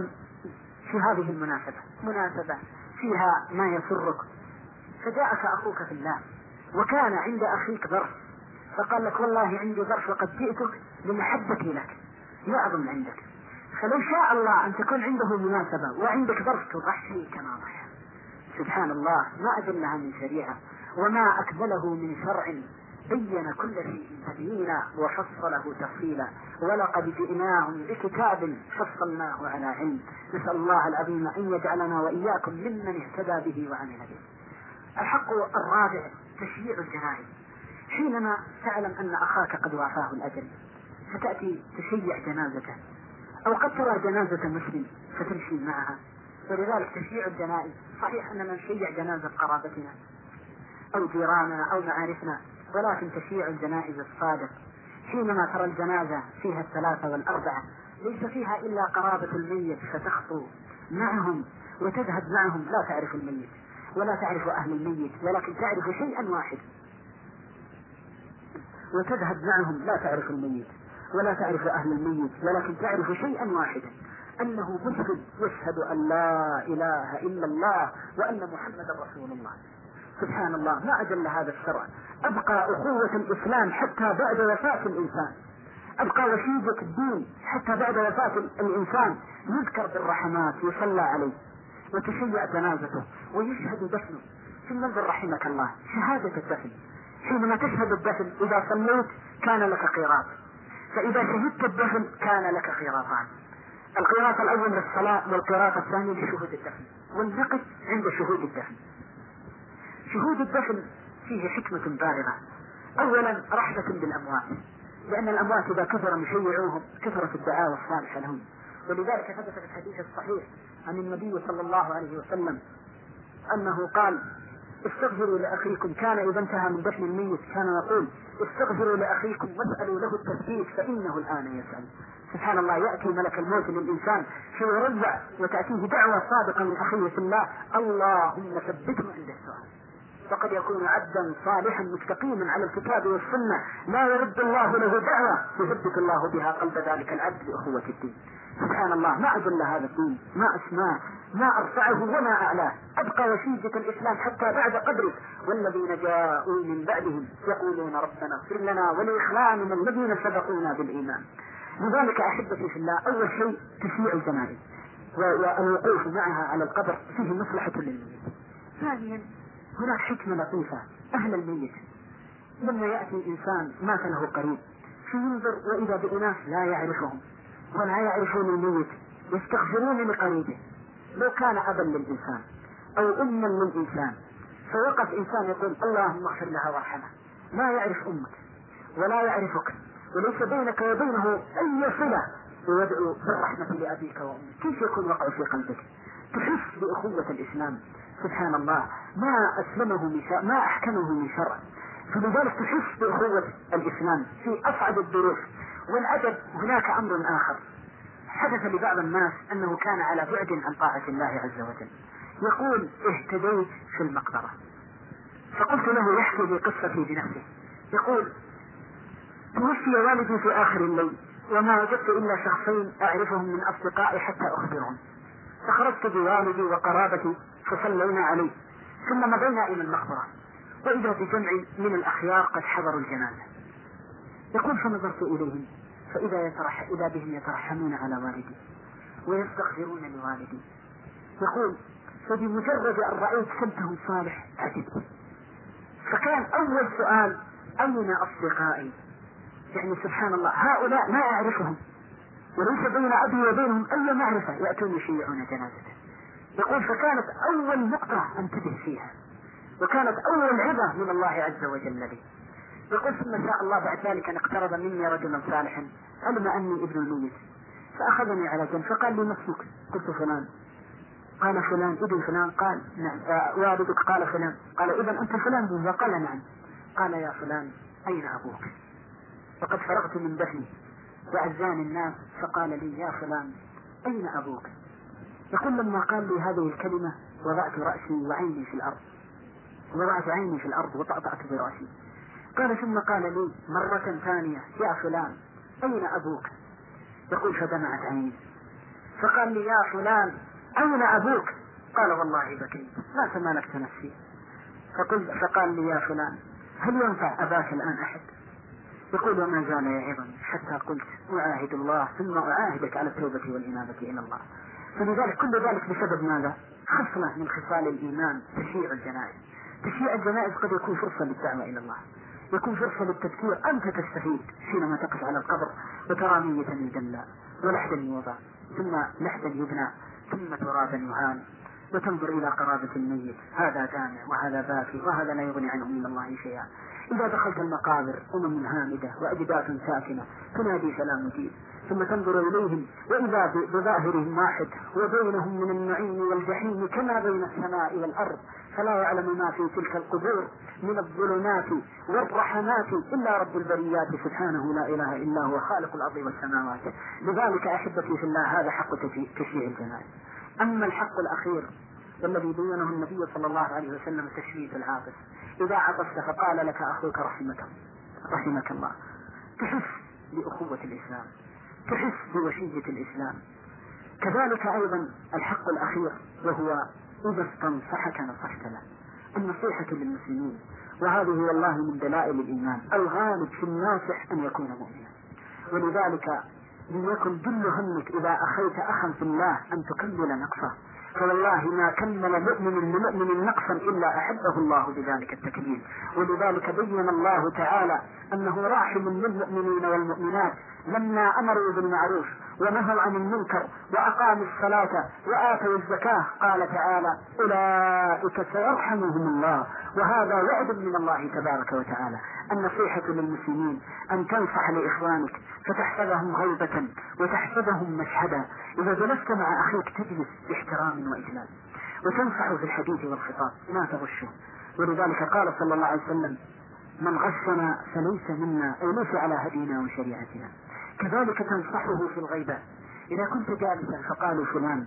في هذه المناسبة، مناسبة فيها ما يسرك، فجاءك أخوك في الله وكان عند أخيك ظرف فقال لك والله عندي ظرف وقد جئتك لمحبتي لك لا أظن عندك، فلو شاء الله أن تكون عنده مناسبة وعندك ظرف تضحي كما ضحى. سبحان الله، ما أجلها من شريعة وما أكمله من شرع، بين كل شيء تبيينا وفصله تفصيلا، ولقد جئناهم بكتاب فصلناه على علم. نسأل الله العظيم أن يجعلنا وإياكم ممن اهتدى به وعمل به. الحق الرابع تشييع الجنائز. حينما تعلم أن أخاك قد وافاه الأجل فتأتي تشيع جنازته، أو قد ترى جنازة مسلم فتمشي معها. ولذلك تشييع الجنائز، صحيح أننا نشيع جنازة قرابتنا أو جيراننا أو معارفنا، ولكن تشييع الجنائز الصادق حينما ترى الجنازة فيها الثلاثة والأربعة ليس فيها إلا قرابة الميت فتخطو معهم وتذهب معهم، لا تعرف الميت ولا تعرف أهل الميت ولكن تعرف شيئا واحد، وتذهب معهم لا تعرف الميت ولا تعرف أهل الميت ولكن تعرف شيئا واحدا، أنه مسلم يشهد أن لا إله إلا الله وأن محمد رسول الله. سبحان الله، ما أجل هذا الشرع. أبقى أخوة الإسلام حتى بعد وفاة الإنسان، أبقى وشيدة الدين حتى بعد وفاة الإنسان، يذكر بالرحمات يصلى عليه وتشيع جنازته ويشهد دفنه. ثم انظر رحمك الله شهادة الدفن، حينما تشهد الدفن إذا صليت كان لك قيراط، فإذا شهدت الدفن كان لك قيراطان، القيراط الأول للصلاة والقيراط الثاني لشهود الدفن. والنقص عند شهود الدفن. شهود الدفن فيه حكمة بالغة. أولا رحمة بالأموات، لأن الأموات إذا كثر مشيعوهم كثرت الدعاء الصالحة لهم. ولذلك ثبت في الحديث الصحيح عن النبي صلى الله عليه وسلم أنه قال استغفروا لأخيكم، كان إذا انتهى من دفن الميت كان يقول استغفروا لأخيكم واسألوا له التثبيت فإنه الآن يسأل. سبحان الله، يأتي ملك الموت للإنسان فيرجع وتأتيه دعوة صادقة من أخيه في الله، اللهم ثبته عند السؤال. فقد يكون عبدا صالحا مستقيما على الكتاب والسنة لا يرد الله له دعوة يثبت الله بها قلب ذلك العبد لأخوة الدين. سبحان الله، ما أجل هذا الدين، ما أسماه، ما أرفعه وما أعلاه. أبقى وشيدة الإسلام حتى بعد قدره. والذين جاءوا من بعدهم يقولون ربنا اغفر لنا ولإخواننا الذين سبقونا بالإيمان. لذلك أحبتي في الله، أول شيء تشييع الجنائز والوقوف معها على القبر فيه مصلحة للميت. ثانيا هناك حكمة لطيفة، أهل الميت لما يأتي إنسان مات له قريب فينظر وإذا بأناس لا يعرفهم ولا يعرفون الميت يستغفرون لقريبه. لو كان أبا للإنسان أو أما للإنسان فوقف إنسان يقول اللهم اغفر لها وارحمها، لا يعرف أمك ولا يعرفك وليس بينك وبينه أي صلة ويدعو بالرحمة لأبيك وأمك، كيف يكون وقع في قلبك؟ تحس بأخوة الإسلام. سبحان الله، ما أسلمه من شرع، ما أحكمه من شرع، فلذلك تحس بأخوة الإسلام في أصعب الظروف. والعجب هناك أمر آخر حدث لبعض الناس، أنه كان على بعد عن طاعة الله عز وجل. يقول اهتديت في المقبرة، فقلت له يحكي لي قصتي بنفسه. يقول توفي والدي في آخر الليل، وما وجدت إلا شخصين أعرفهم من أصدقائي حتى أخبرهم، فخرجت بوالدي وقرابتي فصلينا عليه، ثم مضينا إلى المقبرة، وإذا بجمع من الأخيار قد حضروا الجنازة. يقول فنظرت إليهم فإذا يترح إذا بهم يترحمون على والدي ويستغفرون لوالدي. يقول فبمجرد أن رأيت سمتهم صالح عجبت، فكان أول سؤال أين أصدقائي؟ يعني سبحان الله، هؤلاء ما أعرفهم وليس بين أبي وبينهم أي معرفة، يأتون يشيعون جنازته. يقول فكانت أول نقطة أنتبه فيها، وكانت أول عظة من الله عز وجل لي. يقول ثم شاء الله بعد ذلك أن اقترب مني رجل صالح علم أني ابن الميت، فأخذني على جنب فقال لي ما اسمك؟ قلت فلان. قال فلان ابن فلان؟ قال نعم. آه والدك؟ قال فلان. قال إذا أنت فلان؟ قال نعم. قال يا فلان أين أبوك؟ فقد فرغت من دفني وعزاني الناس، فقال لي يا فلان أين أبوك؟ يقول لما قال لي هذه الكلمة وضعت رأسي وعيني في الأرض، وضعت عيني في الأرض وطأطأت برأسي. قال ثم قال لي مرة ثانية يا فلان أين أبوك؟ يقول فدمعت عيني، فقال لي يا فلان أين أبوك؟ قال والله بكيت ما تمالكت نفسي. فقلت فقال لي يا فلان هل ينفع أباك الآن أحد؟ يقول وما زال يعظني حتى قلت أعاهد الله ثم أعاهدك على التوبة والإنابة إلى الله. فلذلك كل ذلك بسبب ماذا؟ خصلة من خصال الإيمان، تشييع الجنائز. تشييع الجنائز قد يكون فرصة للدعوة إلى الله، يكون فرصة للتذكير. أنت تستفيد حينما تقف على القبر وترى ميتا يدلى ولحدا يوضع ثم لحدا يبنى ثم ترابا يهان، وتنظر إلى قرابة الميت، هذا دامع وهذا باكي وهذا لا يغني عنه من الله شيئا. إذا دخلت المقابر أمم هامدة وأجداث ساكنة تنادي فلا مجيب، ثم تنظر إليهم وإذا بظاهرهم واحد وبينهم من النعيم والجحيم كما بين السماء والأرض، فلا يعلم ما في تلك القبور من الظلمات والرحمات إلا رب البريات سبحانه لا إله إلا هو خالق الأرض والسماوات. لذلك أحبتي في الله هذا حق تشييع الجنائز. أما الحق الأخير والذي بينه النبي صلى الله عليه وسلم تشميت العاطف، إذا عطست فقال لك أخوك رحمك رحمك الله، تحس بأخوة الإسلام، تحس بوشية الإسلام. كذلك أيضا الحق الأخير وهو إذا استنصحك نصحت له، النصيحة للمسلمين، وهذه والله من دلائل الإيمان. الغالب في الناصح أن يكون مؤمنا، ولذلك ليكن جل همك إذا أخيت أخا في الله أن تكمل نقصه، فوالله ما كمل مؤمن لمؤمن نقصا إلا أحبه الله بذلك التكميل. ولذلك بين الله تعالى أنه راحم للمؤمنين والمؤمنات لما أمروا بالمعروف ونهوا عن المنكر وأقاموا الصلاة وآتوا الزكاة، قال تعالى أولئك سيرحمهم الله، وهذا وعد من الله تبارك وتعالى. النصيحة للمسلمين أن تنصح لإخوانك فتحفظهم غيبة وتحفظهم مشهدا. إذا جلست مع أخيك تجلس باحترام وإجلال وتنصح في الحديث والخطاب، لا تغشه. ولذلك قال صلى الله عليه وسلم من غشنا فليس منا، أي ليس على هدينا وشريعتنا. كذلك تنصحه في الغيبة، إذا كنت جالسا فقالوا فلان،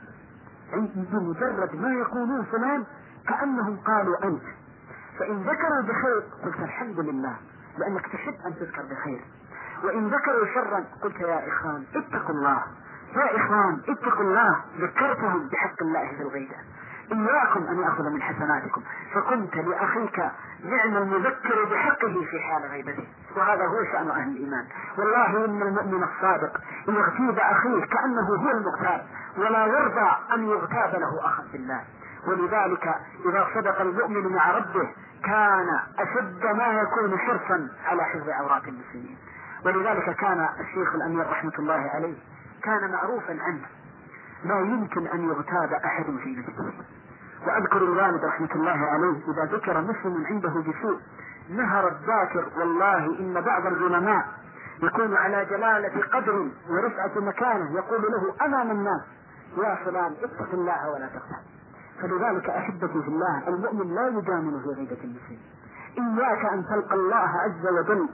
بمجرد ما يقولون فلان كأنهم قالوا أنت، فإن ذكروا بخير قلت الحمد لله لأنك تحب أن تذكر بخير، وإن ذكروا شرا قلت يا إخوان اتقوا الله، يا إخوان اتقوا الله، ذكرتهم بحق الله في الغيبة. إياكم أن يأخذ من حسناتكم، فكنت لأخيك نعم المذكر بحقه في حال غيبته، وهذا هو شأن أهل الإيمان. والله إن المؤمن الصادق إن يغتاب أخيه كأنه هو المغتاب، ولا يرضى أن يغتاب له أخا في الله. ولذلك إذا صدق المؤمن مع ربه كان أشد ما يكون حرصا على حفظ عورات المسلمين. ولذلك كان الشيخ الأمير رحمة الله عليه كان معروفا عنه لا يمكن أن يغتاب أحد في نفسه. وأذكر الوالد رحمة الله عليه إذا ذكر مسلم عنده بسوء نهر الذاكر، والله إن بعض العلماء يكون على جلالة قدر ورفعة مكانه يقول له أمام الناس يا فلان اتق الله ولا تخشى. فلذلك أحبتي في الله المؤمن لا يجامل في غيبة المسلم. إياك أن تلقى الله عز وجل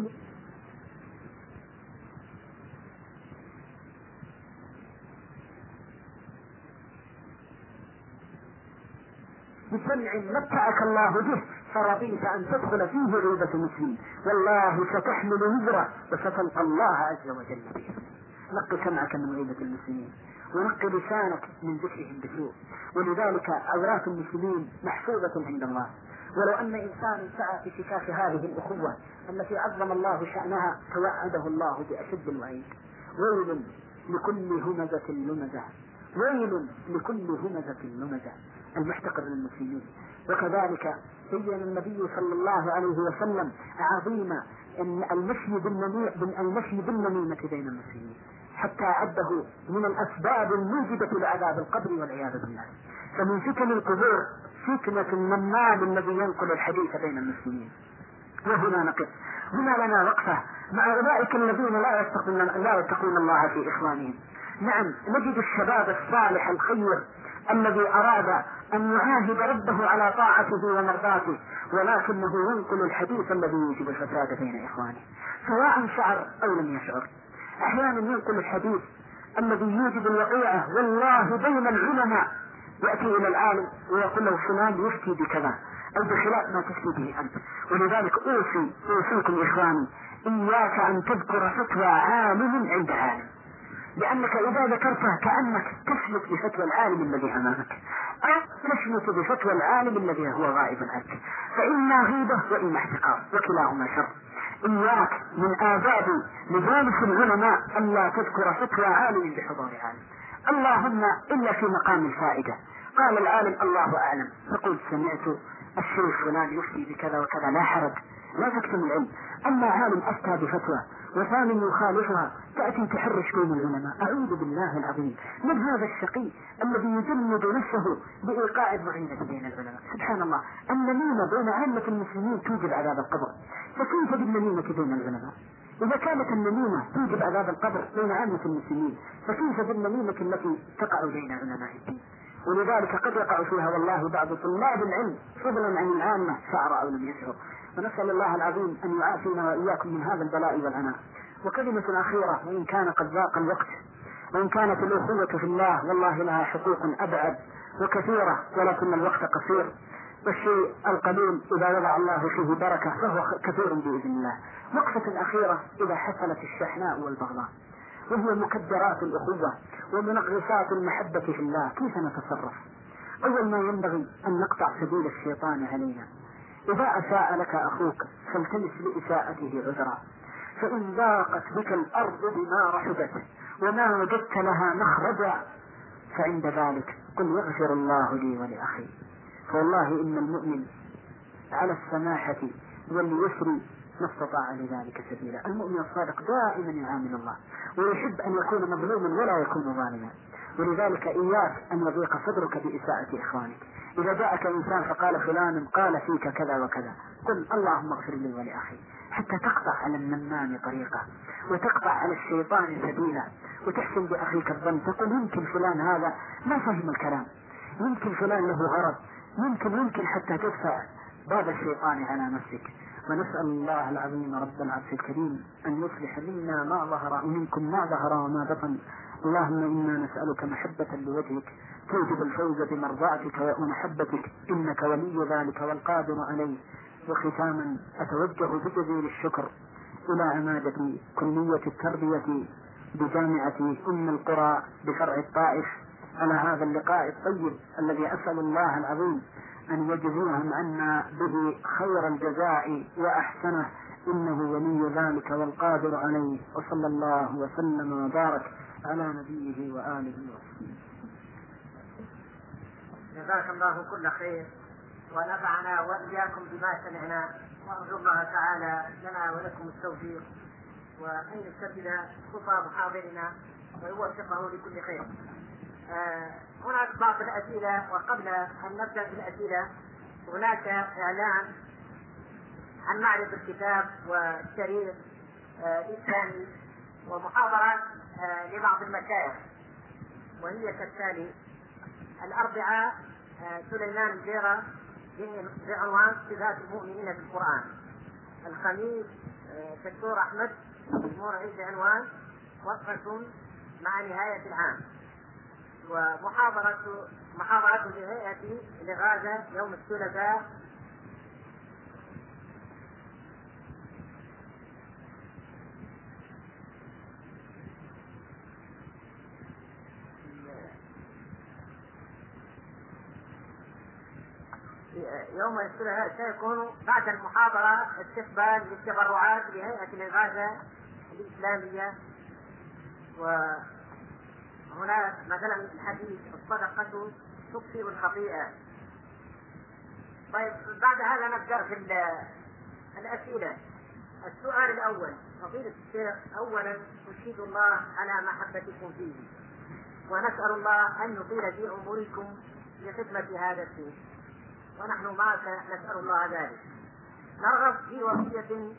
بسمع متعك الله به فرضيت أن تدخل فيه غيبة مسلم، والله ستحمل وزرا وستلقى الله عز وجل به. نقي سمعك من غيبة المسلمين، ونقي لسانك من ذكرهم بسوء. ولذلك عورات المسلمين محفوظة عند الله. ولو أن إنسان سعى في شكاك هذه الأخوة التي عظم الله شأنها توعده الله بأشد الوعيد. ويل لكل همزة لمزة، ويل لكل همزة لمزة المحتقر للمسلمين. وكذلك بين النبي صلى الله عليه وسلم عظيم أن المشي المشي بالنميمة بين المسلمين، حتى عده من الأسباب الموجبة لعذاب القبر والعياذ بالله. فمن فتن القبور فتنة النمام الذي ينقل الحديث بين المسلمين. وهنا نقف، هنا لنا وقفة مع أولئك الذين لا يتقون لا يتقون الله في إخوانهم. نعم، نجد الشباب الصالح الخير الذي أراد أن يعاهد ربه على طاعته ومرضاته، ولكنه ينقل الحديث الذي يوجب الفساد بين إخوانه سواء شعر أو لم يشعر. أحيانا ينقل الحديث الذي يوجب الوقيعة والله بين العلماء، يأتي إلى العالم ويقول له فلان يفتي بكذا أو بخلاف ما تفتي به أنت. ولذلك أوصي أوصيكم إخواني إياك أن تذكر فتوى عالم عند عالم، لأنك إذا ذكرتها كأنك تسلك بفتوى العالم الذي أمامك أو تشمت بفتوى العالم الذي هو غائب عنك، فإما غيبة وإما احتقار وكلاهما شر. إياك من آداب لذلك العلماء أن لا تذكر فتوى عالم بحضور عالم، اللهم إلا في مقام الفائدة. قال العالم الله أعلم، فقل سمعت الشيخ فلان يفتي بكذا وكذا، لا حرج، لا تكتم العلم. أما عالم أفتى بفتوى وثاني يخالفها تأتي تحرش بين العلماء، أعوذ بالله العظيم من هذا الشقي الذي يجمد نفسه بإيقاع المعينة بين العلماء. سبحان الله، النميمة بين عامة المسلمين توجب عذاب القبر، فكيف بالنميمة بين العلماء؟ إذا كانت النميمة توجب عذاب القبر بين عامة المسلمين، فكيف بالنميمة التي تقع بين علماء الدين؟ ولذلك قد يقع فيها والله بعض طلاب العلم فضلا عن العامة شعر أو لم يشعر. ونسأل الله العظيم أن يعافينا وإياكم من هذا البلاء والعناء. وكلمة أخيرة، وإن كان قد ضاق الوقت، وإن كانت الأخوة في الله والله لها حقوق أبعد وكثيرة، ولكن الوقت قصير، والشيء القليل إذا وضع الله فيه بركة فهو كثير بإذن الله. وقفة أخيرة إذا حصلت الشحناء والبغضاء، وهي مكدرات الأخوة ومنغصات المحبة في الله، كيف نتصرف؟ أول ما ينبغي أن نقطع سبيل الشيطان علينا. إذا أساء لك أخوك فالتمس لإساءته عذرا، فإن ضاقت بك الأرض بما رحبت وما وجدت لها مخرجا فعند ذلك قل يغفر الله لي ولأخي. فوالله إن المؤمن على السماحة واليسر ما استطاع لذلك سبيلا. المؤمن الصادق دائما يعامل الله ويحب أن يكون مظلوما ولا يكون ظالما. ولذلك إياك أن يضيق صدرك بإساءة إخوانك. إذا جاءك إنسان فقال فلان قال فيك كذا وكذا، قل اللهم اغفر لي ولأخي، حتى تقطع على النمام طريقة وتقطع على الشيطان سبيلا، وتحسن بأخيك الظن، تقول يمكن فلان هذا ما فهم الكلام، يمكن فلان له غرض، يمكن يمكن حتى تدفع باب الشيطان على نفسك. ونسأل الله العظيم رب العرش الكريم أن يصلح منا ما ظهر ومنكم ما ظهر وما بطن. اللهم إنا نسألك محبة لوجهك توجب الفوز بمرضاتك ومحبتك، إنك ولي ذلك والقادر عليه. وختاما أتوجه بجزيل الشكر إلى عمادة كلية التربية بجامعة أم القرى بفرع الطائف على هذا اللقاء الطيب الذي أسأل الله العظيم أن يجزيهم عنا به خير الجزاء وأحسنه، إنه ولي ذلك والقادر عليه. وصلى الله وسلم وبارك على نبيه وآله وصحبه. جزاك الله كل خير ونفعنا وإياكم بما سمعنا، وأرجو الله تعالى لنا ولكم التوفيق وأن يستبدل خطى محاضرنا ويوفقه لكل خير. آه هناك بعض الأسئلة، وقبل أن نبدأ بالأسئلة هناك إعلان عن معرض الكتاب والشريط الإسلامي ومحاضرة لبعض المشايخ، وهي كالتالي: الأربعاء سليمان الجيرة بعنوان صفات المؤمنين في القرآن، الخميس دكتور أحمد المرعي بعنوان وقفة مع نهاية العام، ومحاضرة محاضرة لهيئة الإغاثة يوم الثلاثاء يوم الثلاثاء سيكون بعد المحاضرة استقبال للتبرعات لهيئة الإغاثة الإسلامية. وهنا مثلا الحديث: الصدقة تكفر الخطيئة. طيب بعد هذا نبدأ في الأسئلة. السؤال الأول: فضيلة الشيخ، أولا أشهد الله على محبتكم فيه، ونسأل الله أن يطيل في عمركم لخدمة هذا الدين، ونحن معك نسأل الله ذلك. نرغب في وصية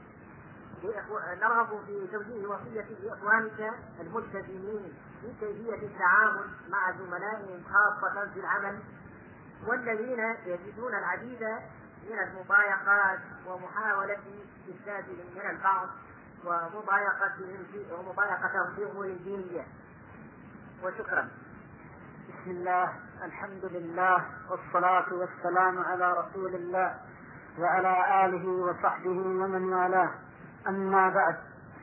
نرغب في توجيه وصية لإخوانك الملتزمين في كيفية التعامل مع زملائهم خاصة في العمل، والذين يجدون العديد من المضايقات ومحاولة إفسادهم من البعض ومضايقتهم في ومضايقتهم في أمور دينية. وشكرا. بسم الله، الحمد لله، والصلاة والسلام على رسول الله وعلى آله وصحبه ومن والاه. أما بعد،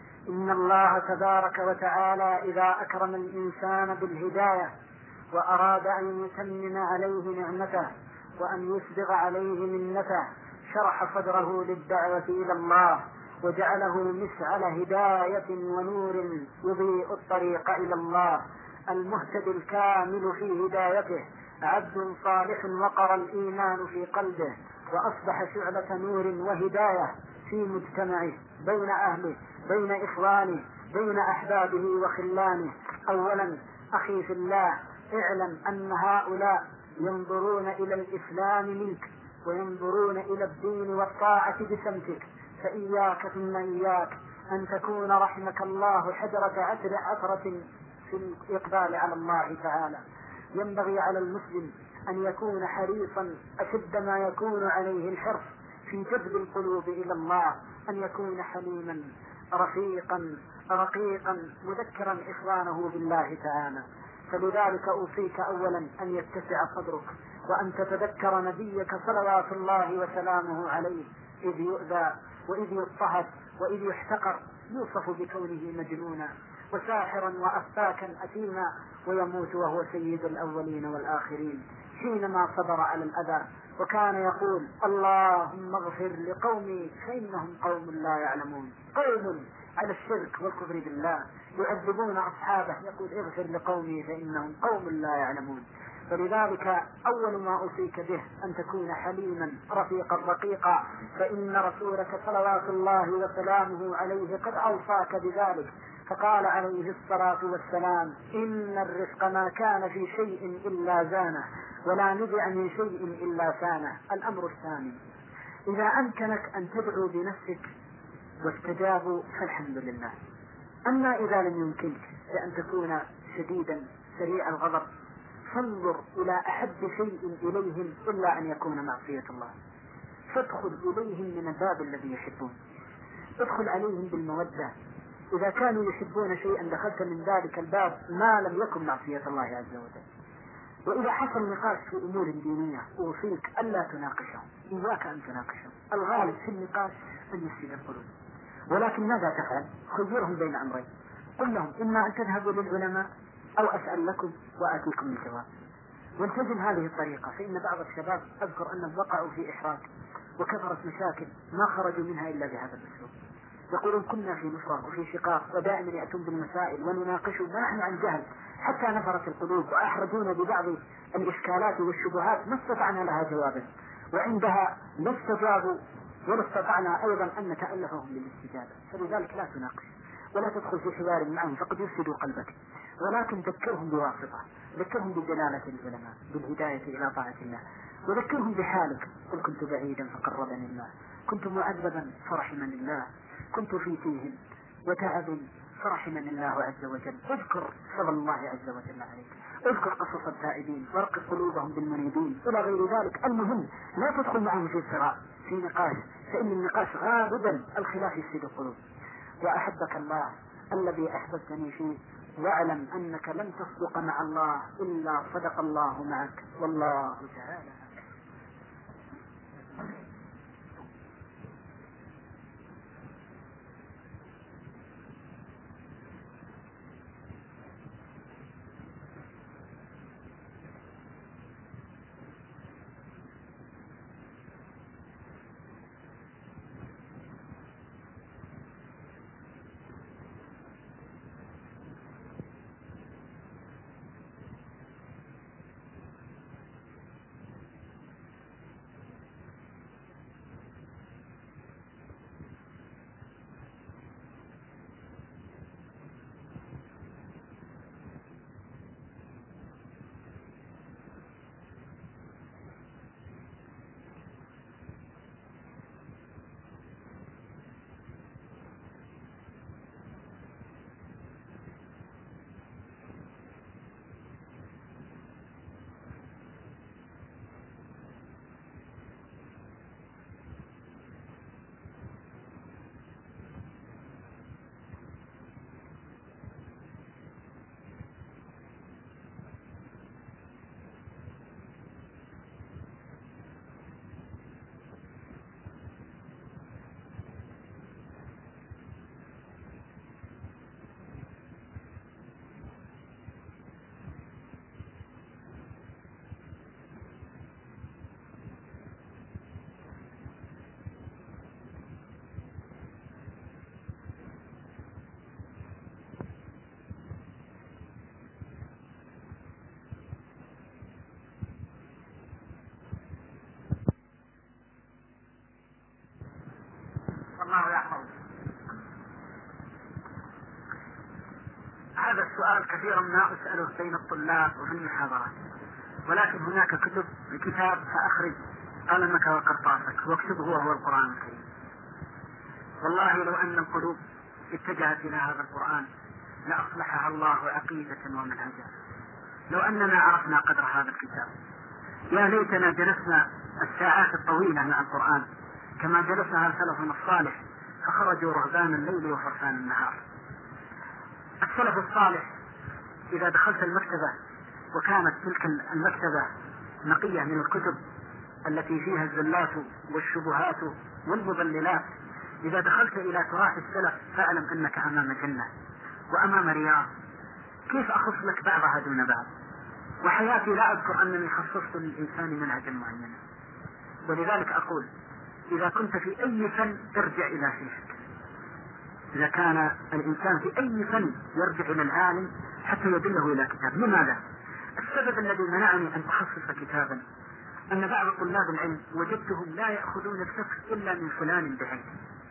إن الله تبارك وتعالى إذا أكرم الإنسان بالهداية وأراد أن يتمم عليه نعمته وأن يسبغ عليه منته شرح صدره للدعوة إلى الله وجعله مسعل هداية ونور يضيء الطريق إلى الله. المهتد الكامل في هدايته عبد صالح وقر الإيمان في قلبه، وأصبح شعلة نور وهداية في مجتمعه، بين أهله، بين إخوانه، بين أحبابه وخلانه. أولا أخي في الله، اعلم أن هؤلاء ينظرون إلى الإسلام منك، وينظرون إلى الدين والطاعة بسمتك، فإياك ثم إياك أن تكون رحمك الله حجرة عثر عثرة في الإقبال على الله تعالى. ينبغي على المسلم أن يكون حريصا أشد ما يكون عليه الحرص في جذب القلوب إلى الله، أن يكون حليما رفيقا رقيقا مذكرا إخوانه بالله تعالى. فلذلك أوصيك أولا أن يتسع صدرك، وأن تتذكر نبيك صلوات الله وسلامه عليه إذ يؤذى وإذ يضطهد وإذ يحتقر، يوصف بكونه مجنونا وساحرا وأفاكا أثيما، ويموت وهو سيد الأولين والآخرين حينما صبر على الأذى، وكان يقول: اللهم اغفر لقومي فإنهم قوم لا يعلمون. قوم على الشرك والكفر بالله يعذبون أصحابه، يقول: اغفر لقومي فإنهم قوم لا يعلمون. فلذلك أول ما أوصيك به أن تكون حليما رفيقا رقيقا، فإن رسولك صلوات الله وسلامه عليه قد أوصاك بذلك، فقال عليه الصلاة والسلام: إن الرزق ما كان في شيء إلا زانه، ولا نزع من شيء إلا سانه. الأمر الثاني: إذا أمكنك أن تدعو بنفسك واستجابوا فالحمد لله. أما إذا لم يمكنك بأن تكون شديدا سريع الغضب، فانظر إلى أحب شيء إليهم إلا أن يكون معصية الله، فادخل إليهم من الباب الذي يحبون، ادخل عليهم بالمودة. إذا كانوا يحبون شيئا دخلت من ذلك الباب ما لم يكن معصية الله عز وجل. وإذا حصل نقاش في أمور دينية أوصيك ألا تناقشهم، إياك أن تناقشهم. الغالب في النقاش أن يفسد القلوب، ولكن ماذا تفعل؟ خيرهم بين أمرين، قل لهم: إما أن تذهبوا للعلماء أو أسأل لكم وآتيكم الجواب. والتزم هذه الطريقة، فإن بعض الشباب أذكر أنهم وقعوا في إحراج وكثرت مشاكل ما خرجوا منها إلا بهذا الأسلوب. يقولون: كنا في نفرة وفي شقاق، ودائما يأتون بالمسائل ونناقشوا ونحن عن جهل، حتى نفرت القلوب وأحرجونا ببعض الإشكالات والشبهات ما استطعنا لها جوابا، وعندها لا استجابوا ولا استطعنا أيضا أن نتألفهم للاستجابة. فلذلك لا تناقش ولا تدخل في حوار معهم، فقد يفسدوا قلبك، ولكن ذكرهم بواسطة، ذكرهم بدلالة العلماء، بالهداية إلى طاعة الله، وذكرهم بحالك: قل كنت بعيدا فقربني الله، كنت معذبا فرحمني الله، كنت في فيهم وتعب فرحمني الله عز وجل. اذكر فضل الله عز وجل عليك، اذكر قصص التائبين وارقق قلوبهم بالمنيبين إلى غير ذلك. المهم لا تدخل معهم في صراع في نقاش، فإن النقاش غالبا الخلاف يفسد القلوب. وأحبك الله الذي أحببتني فيه، واعلم أنك لن تصدق مع الله إلا صدق الله معك، والله تعالى. الله يحفظ. هذا السؤال كثيرا ما أسأله بين الطلاب وفي المحاضرات، ولكن هناك كتب كتاب فأخرج قلمك وقرطاسك واكتبه وهو القرآن الكريم. والله لو أن القلوب اتجهت إلى هذا القرآن لأصلحها الله عقيدة ومنهجا. لو أننا عرفنا قدر هذا الكتاب يا ليتنا جلسنا الساعات الطويلة مع القرآن كما جلسها السلف الصالح فخرجوا رهبان الليل وفرسان النهار. السلف الصالح إذا دخلت المكتبة وكانت تلك المكتبة نقية من الكتب التي فيها الزلات والشبهات والمضللات، إذا دخلت إلى تراث السلف فاعلم أنك أمام جنة وأمام رياض. كيف أخص لك بعضها دون بعض؟ وحياتي لا أذكر أنني خصصت للإنسان منهجا معينا. ولذلك أقول إذا كنت في أي فن ارجع إلى شيخك. إذا كان الإنسان في أي فن يرجع إلى العالم حتى يدله إلى كتاب. لماذا؟ السبب الذي منعني أن أخصص كتابا أن بعض طلاب العلم وجدتهم لا يأخذون الفقه إلا من فلان بعينه،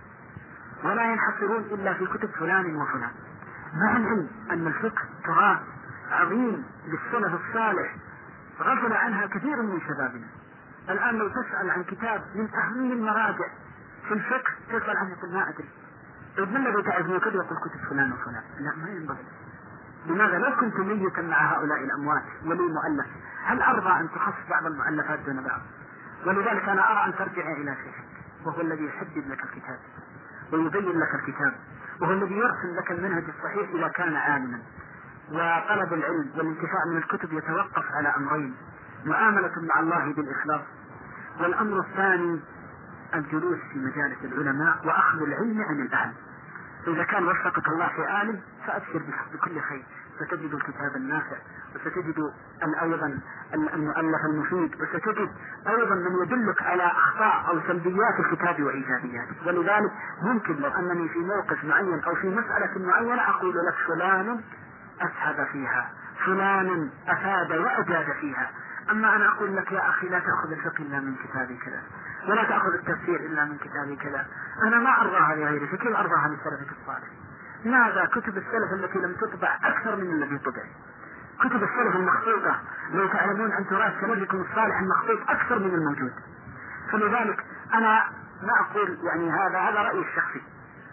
ولا ينحصرون إلا في كتب فلان وفلان، مع العلم أن الفقه تراث عظيم للسلف الصالح غفل عنها كثير من شبابنا. الآن لو تسأل عن كتاب من أهم المراجع في الفقه تسأل عنه يقول ما أدري. طيب من الذي تعرفني كذا يقول كتب فلان وفلان؟ لا، ما ينبغي. لماذا؟ لو كنت ميتا مع هؤلاء الأموات ولي مؤلف هل أرضى أن تخص بعض المؤلفات دون بعض؟ ولذلك أنا أرى أن ترجع إلى شيخك، وهو الذي يحدد لك الكتاب ويبين لك الكتاب، وهو الذي يرسل لك المنهج الصحيح إذا كان عالما. وطلب العلم والانتفاع من الكتب يتوقف على أمرين: معاملة مع الله بالإخلاص، والأمر الثاني الجلوس في مجالس العلماء وأخذ العلم عن الأهل. إذا كان وفقك الله في عالم فأبشر بكل خير، ستجد الكتاب النافع، وستجد أيضا المؤلف المفيد، وستجد أيضا من يدلك على أخطاء أو سلبيات الكتاب وإيجابياته. ولذلك ممكن لو أنني في موقف معين أو في مسألة معينة أقول لك فلان أسهب فيها، فلان أفاد وأجاد فيها. أما أنا أقول لك يا أخي لا تأخذ الفقه إلا من كتابي كذا، ولا تأخذ التفسير إلا من كتابي كذا، أنا ما أرضاها لغيري، فكيف أرضاها للسلف الصالح؟ ماذا؟ كتب السلف التي لم تطبع أكثر من الذي طبع. كتب السلف المخطوطة لو تعلمون عن تراث سلفكم الصالح المخطوط أكثر من الموجود. فلذلك أنا ما أقول يعني هذا هذا رأيي الشخصي،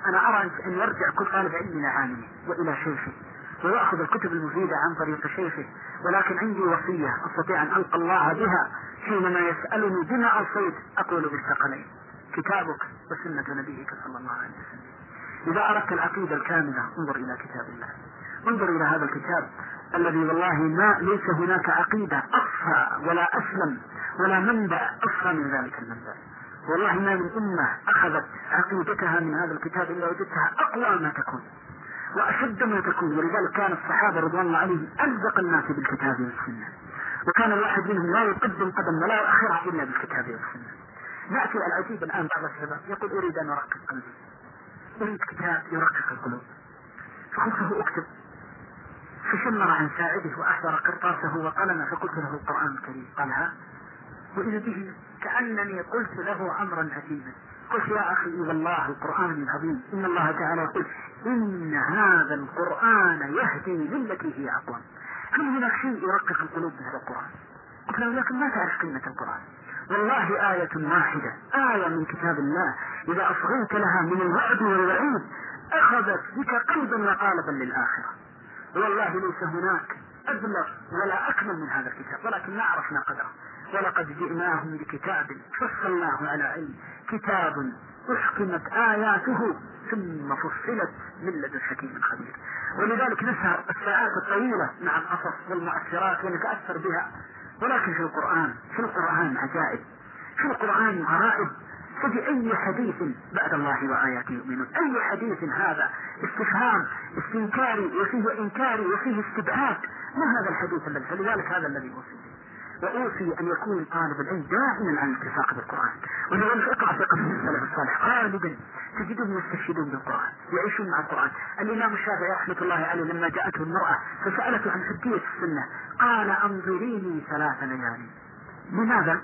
أنا أرى أن يرجع كل طالب علم إلى عالمه وإلى شيخه ويأخذ الكتب المفيدة عن طريق شيخه. ولكن عندي وصية أستطيع أن ألقى الله بها حينما يسألني بما أوصيت أقول بالثقلين: كتابك وسنة نبيك صلى الله عليه وسلم. إذا أردت العقيدة الكاملة انظر إلى كتاب الله، انظر إلى هذا الكتاب الذي والله ما ليس هناك عقيدة أصفى ولا أسلم ولا منبع أصفى من ذلك المنبع. والله ما من أمة أخذت عقيدتها من هذا الكتاب إلا وجدتها أقوى ما تكون وأشد ما تكون. ولذلك كان الصحابة رضوان الله عليهم ألزق الناس بالكتاب والسنة، وكان الواحد منهم لا يقدم قدم ولا يؤخرها إلا بالكتاب والسنة. نأتي العجيب الآن بعض الشباب يقول: أريد أن أرقق قلبي، أريد كتاب يرقق القلوب. فقلت له: اكتب. فشمر عن ساعده وأحضر قرطاسه وقلمه فقلت له: القرآن الكريم. قال: ها؟ وإذا به كأنني قلت له أمرا عجيبا. قلت: يا أخي والله القرآن العظيم إن الله تعالى يقول: إن هذا القرآن يهدي للتي هي أقوم. هل هناك شيء يرقق القلوب بهذا القرآن؟ قلت له: لكن ما تعرف قيمة القرآن. والله آية واحدة، آية من كتاب الله، إذا أصغيت لها من الوعد والوعيد أخذت بك قلبا وقالبا للآخرة. والله ليس هناك أبلغ ولا أكمل من هذا الكتاب، ولكن ما عرفنا قدره. ولقد جئناهم بكتاب فصلناه على علم، كتاب أحكمت آياته ثم فصلت من لدن حكيم خبير. ولذلك نسهر الساعات الطويلة مع القصص والمؤثرات ونتأثر بها. ولكن في القرآن في القرآن عجائب، في القرآن غرائب. فبأي حديث بعد الله وآياته يؤمنون؟ أي حديث هذا؟ استفهام استنكاري وفيه إنكاري وفيه استبعاد. ما هذا الحديث الذي؟ فلذلك هذا الذي أوصي به. وأوصي أن يكون طالب العلم دائما على الاتفاق بالقرآن. ولذلك اقرأ في قصص السلف الصالح غالبا تجدهم يستشهدون بالقرآن، يعيشون مع القرآن. الإمام الشافعي رحمة الله عليه لما جاءته المرأة فسألته عن حجية السنة قال: أنظريني ثلاث ليالي. لماذا؟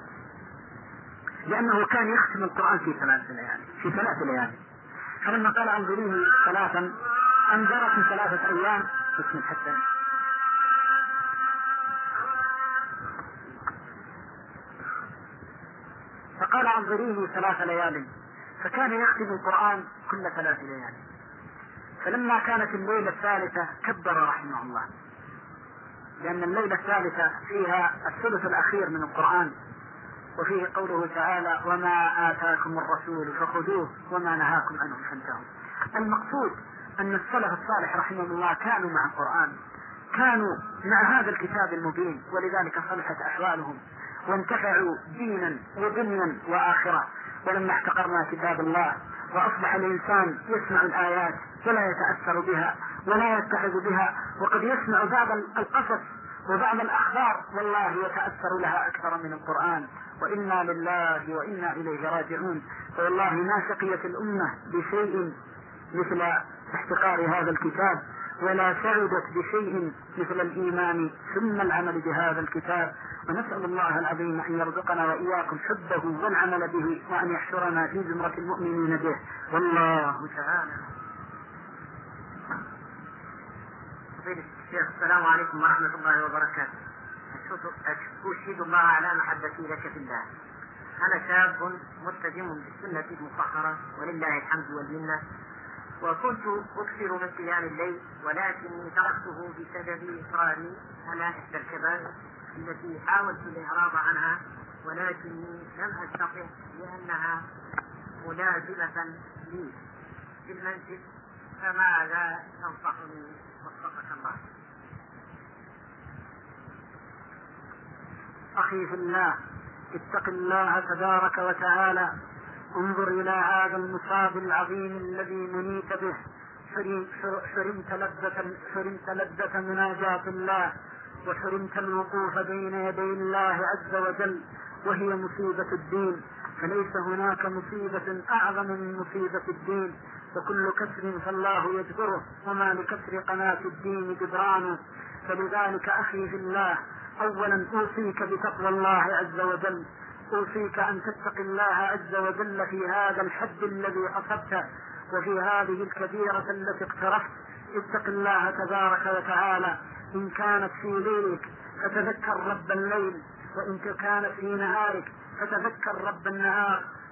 لأنه كان يختم القرآن في ثلاث ليالي في ثلاث ليالي فلما قال: أنظريني ثلاثا أنذرت ثلاثة أيام اسم حتى فقال: أنظريني ثلاث ليال. فكان يختم القرآن كل ثلاث ليال. فلما كانت الليلة الثالثة كبر رحمه الله، لأن الليلة الثالثة فيها الثلث الأخير من القرآن، وفيه قوله تعالى: وما آتاكم الرسول فخذوه وما نهاكم عنه فانتهوا. المقصود أن السلف الصالح رحمه الله كانوا مع القرآن، كانوا مع هذا الكتاب المبين، ولذلك صلحت أحوالهم وانتفعوا دينا ودنيا وآخرة. ولما احتقرنا كتاب الله وأصبح الإنسان يسمع الآيات ولا يتأثر بها ولا يتخذ بها، وقد يسمع بعض القصص وبعض الأخبار والله يتأثر لها أكثر من القرآن. وإنا لله وإنا إليه راجعون. فوالله ما شقيت الأمة بشيء مثل احتقار هذا الكتاب، ولا سعدت بشيء مثل الإيمان ثم العمل بهذا الكتاب. ونسأل الله العظيم أن يرزقنا وإياكم حبه والعمل به، وأن يحشرنا في زمرة المؤمنين به. والله تعالى. الشيخ السلام عليكم ورحمة الله وبركاته. أشهد الله على محبتي لك في الله. أنا شاب ملتزم بالسنة المطهرة ولله الحمد والمنة، وكنت أكثر من قيام الليل، ولكني تركته بسبب إصراري على إحدى الكبائر التي حاولت الإعراض عنها، ولكني لم أستطع لأنها ملازمة لي في المنزل. فماذا تنصحني وفقك الله؟ أخي في الله، اتق الله تبارك وتعالى. انظر إلى هذا المصاب العظيم الذي منيت به. حرمت لذة حرمت لذة مناجاة الله، وحرمت الوقوف بين يدي الله عز وجل، وهي مصيبة الدين. فليس هناك مصيبة أعظم من مصيبة الدين، وكل كسر فالله يجبره، وما لكسر قناة الدين جبران. فلذلك أخي في الله، أولا أوصيك بتقوى الله عز وجل، أوصيك أن تتقي الله عز وجل في هذا الحد الذي أصبته وفي هذه الكبيرة التي اقترفت. اتق الله تبارك وتعالى. إن كانت في ليلك فتذكر رب الليل، وإن كانت في نهارك فتذكر رب النهار.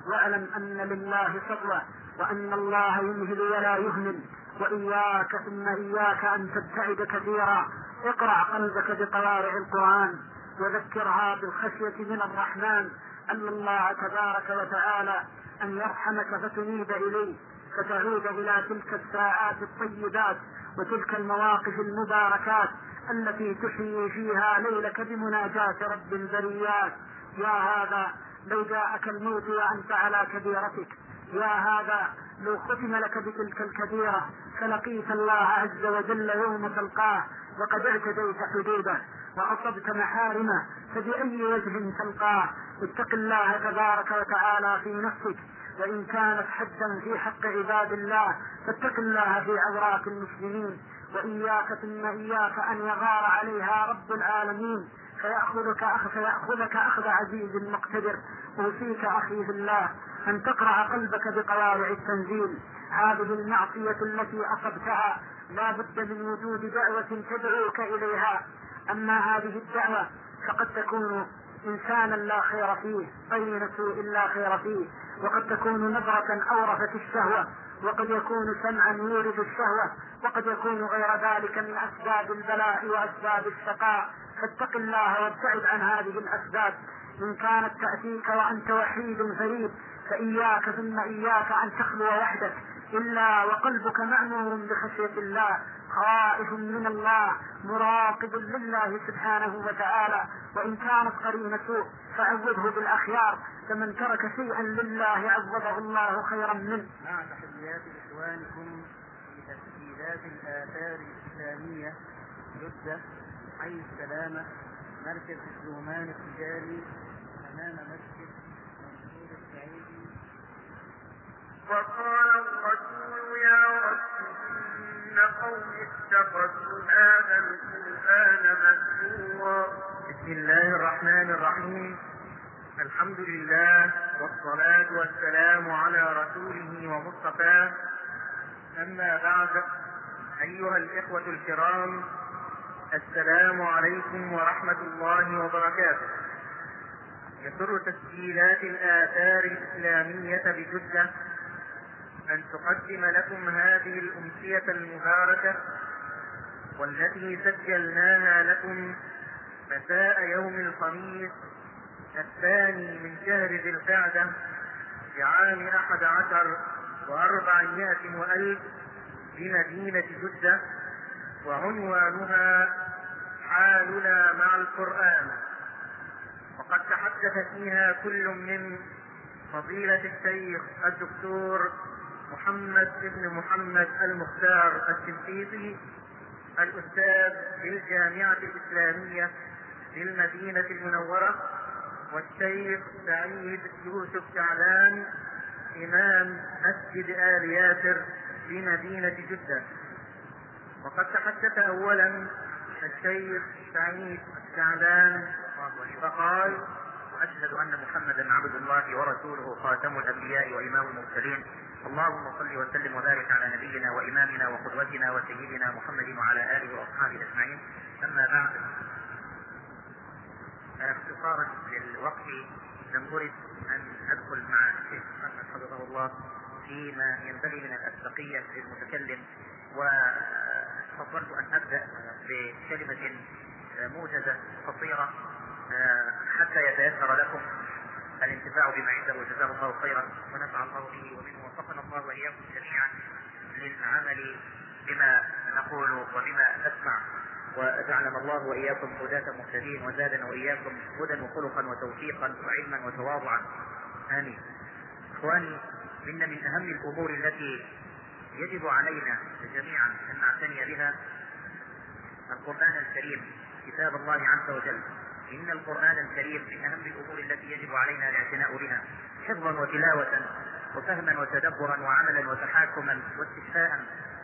واعلم أن لله فضلا وأن الله يمهل ولا يهمل، وإياك ثم إياك أن تبتعد كثيرا. اقرأ قلبك بقوارع القرآن وذكرها بالخشية من الرحمن أن الله تبارك وتعالى أن يرحمك فتنيب إليه، فتعود إلى تلك الساعات الطيبات وتلك المواقف المباركات التي تحيي فيها ليلك بمناجاة رب البريات. يا هذا لو جاءك الموت وأنت على كبيرتك، يا هذا لو ختم لك بتلك الكبيرة فلقيت الله عز وجل يوم تلقاه وقد اعتديت حدوده وأصبت محارمه، فبأي وجه تلقاه؟ اتق الله تبارك وتعالى في نفسك، وإن كانت حدا في حق عباد الله فاتق الله في عورات المسلمين. وإياك ثم إياك أن يغار عليها رب العالمين فيأخذك أخ فيأخذك أخذ عزيز مقتدر. أوصيك أخي في الله أن تقرأ قلبك بقوارع التنزيل. هذه المعصية التي أصبتها لا بد من وجود دعوة تدعوك إليها، أما هذه الدعوة فقد تكون إنسانا لا خير فيه، قرين سوء لا خير فيه، وقد تكون نظرة أورثت الشهوة، وقد يكون سمعا يورث الشهوة، وقد يكون غير ذلك من أسباب البلاء وأسباب الشقاء. فاتق الله وابتعد عن هذه الأسباب. إن كانت تأتيك وأنت وحيد فريد فإياك ثم إياك أن تخلو وحدك إلا وقلبك مأمور بخشية الله، خائف من الله، مراقب لله سبحانه وتعالى. وإن كانت قرينة سوء فعوضه بالأخيار، فمن ترك شيئا لله عوضه الله خيرا منه. مع تحيات إخوانكم في تسجيلات الآثار الإسلامية جدة حي السلامة مركز الزومان التجاري أمام مسجد منصور السعيدي. وقال الرسول يا رب إن قومي اتخذوا هذا القرآن مهجورا. بسم الله الرحمن الرحيم. الحمد لله والصلاة والسلام على رسوله ومصطفاه. أما بعد، أيها الإخوة الكرام، السلام عليكم ورحمة الله وبركاته. يسر تسجيلات الآثار الإسلامية بجدة أن تقدم لكم هذه الأمسية المباركة والتي سجلناها لكم مساء يوم الخميس الثاني من شهر ذي القعدة لعام أحد عشر وأربعمائة وألف بمدينة جدة، وعنوانها حالنا مع القرآن. وقد تحدث فيها كل من فضيلة الشيخ الدكتور محمد بن محمد المختار الشنقيطي الأستاذ بالجامعة الإسلامية بالمدينة المنورة، والشيخ سعيد يوسف شعلان إمام مسجد آل ياسر بمدينة جدة. وقد تحدث أولا الشيخ سعيد شعلان فقال: وأشهد أن محمدا عبد الله ورسوله خاتم الأنبياء وإمام المرسلين، اللهم صل وسلم وبارك على نبينا وإمامنا وقدوتنا وسيدنا محمد وعلى آله وأصحابه أجمعين. أما بعد، اختصارا للوقت لم أرد أن أدخل مع الشيخ محمد حفظه الله فيما ينبغي من الأسبقية للمتكلم، وفضلت أن أبدأ بكلمة موجزة قصيرة حتى يتيسر لكم الانتفاع بما عنده، وجزاه الله خيرا ونفع الله به ومنه، ووفقنا الله وإياكم جميعا للعمل بما نقول وبما نسمع، وجعلنا الله وإياكم هداة مهتدين، وزادنا وإياكم هدى وخلقا وتوفيقا وعلما وتواضعا، آمين. إخواني، إن من أهم الأمور التي يجب علينا جميعا أن نعتني بها القرآن الكريم، كتاب الله عز وجل. إن القرآن الكريم من أهم الأمور التي يجب علينا الاعتناء بها حفظا وتلاوة وفهما وتدبرا وعملا وتحاكما واستشفاء.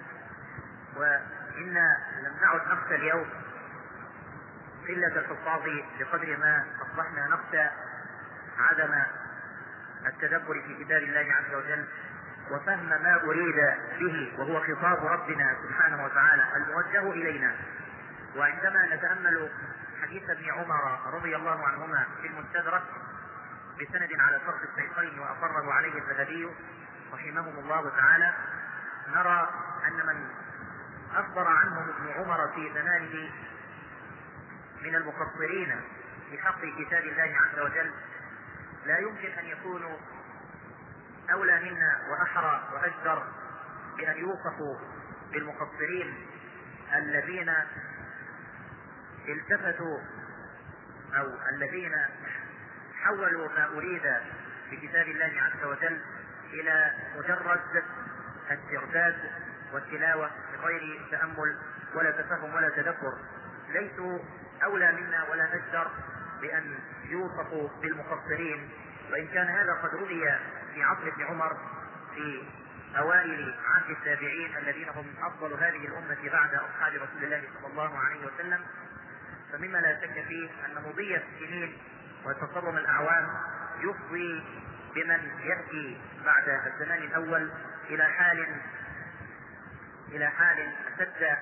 وإن لم نعد نخشى اليوم قلة الحفاظ بقدر ما أصبحنا نخشى عدم التدبر في كتاب الله عز وجل وفهم ما أريد به، وهو خطاب ربنا سبحانه وتعالى الموجه إلينا. وعندما نتأمل حديث ابن عمر رضي الله عنهما في المستدرك بسند على شرط الشيخين وأقره عليه الذهبي رحمهم الله تعالى، نرى أن من أخبر عنهم ابن عمر في زمانه من المقصرين في حق كتاب الله عز وجل لا يمكن أن يكونوا أولى منا وأحرى وأجدر بأن يوصفوا بالمقصرين الذين التفتوا أو الذين حولوا ما أريد بكتاب الله عز وجل إلى مجرد الترداد والتلاوة بغير تأمل ولا تفهم ولا تدبر. ليسوا أولى منا ولا أجدر بأن يوصفوا بالمقصرين، وإن كان هذا قد روي في عصر ابن عمر في أوائل عهد التابعين الذين هم أفضل هذه الأمة بعد أصحاب رسول الله صلى الله عليه وسلم. فمما لا شك فيه أن مضي السنين وتصرم الأعوام يفضي بمن يأتي بعد الزمان الأول إلى حال إلى حال أشد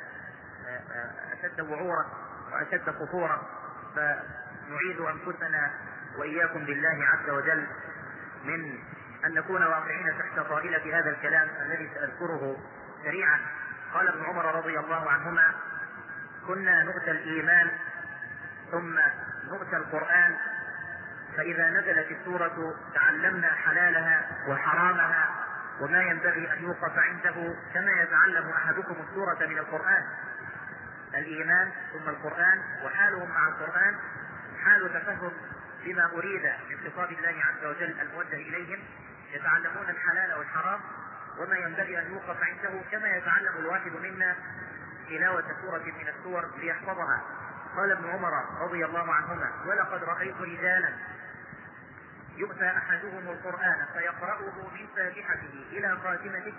أشد وعورا وأشد خطورا. فنعيد أنفسنا وإياكم بالله عز وجل من أن نكون واقعين تحت طائلة هذا الكلام الذي سأذكره سريعا. قال ابن عمر رضي الله عنهما: كنا نؤتى الإيمان ثم نؤتى القرآن، فإذا نزلت السورة تعلمنا حلالها وحرامها وما ينبغي أن يوقف عنده كما يتعلم أحدكم السورة من القرآن. الإيمان ثم القرآن، وحالهم مع القرآن حال تفهم بما أريد من خطاب الله عز وجل الموجه إليهم، يتعلمون الحلال والحرام وما ينبغي أن يوقف عنده كما يتعلم الواحد منا تلاوة سورة من السور ليحفظها. قال ابن عمر رضي الله عنهما: ولقد رأيت رجالا يؤتى أحدهم القرآن فيقرأه من فاتحته إلى خاتمته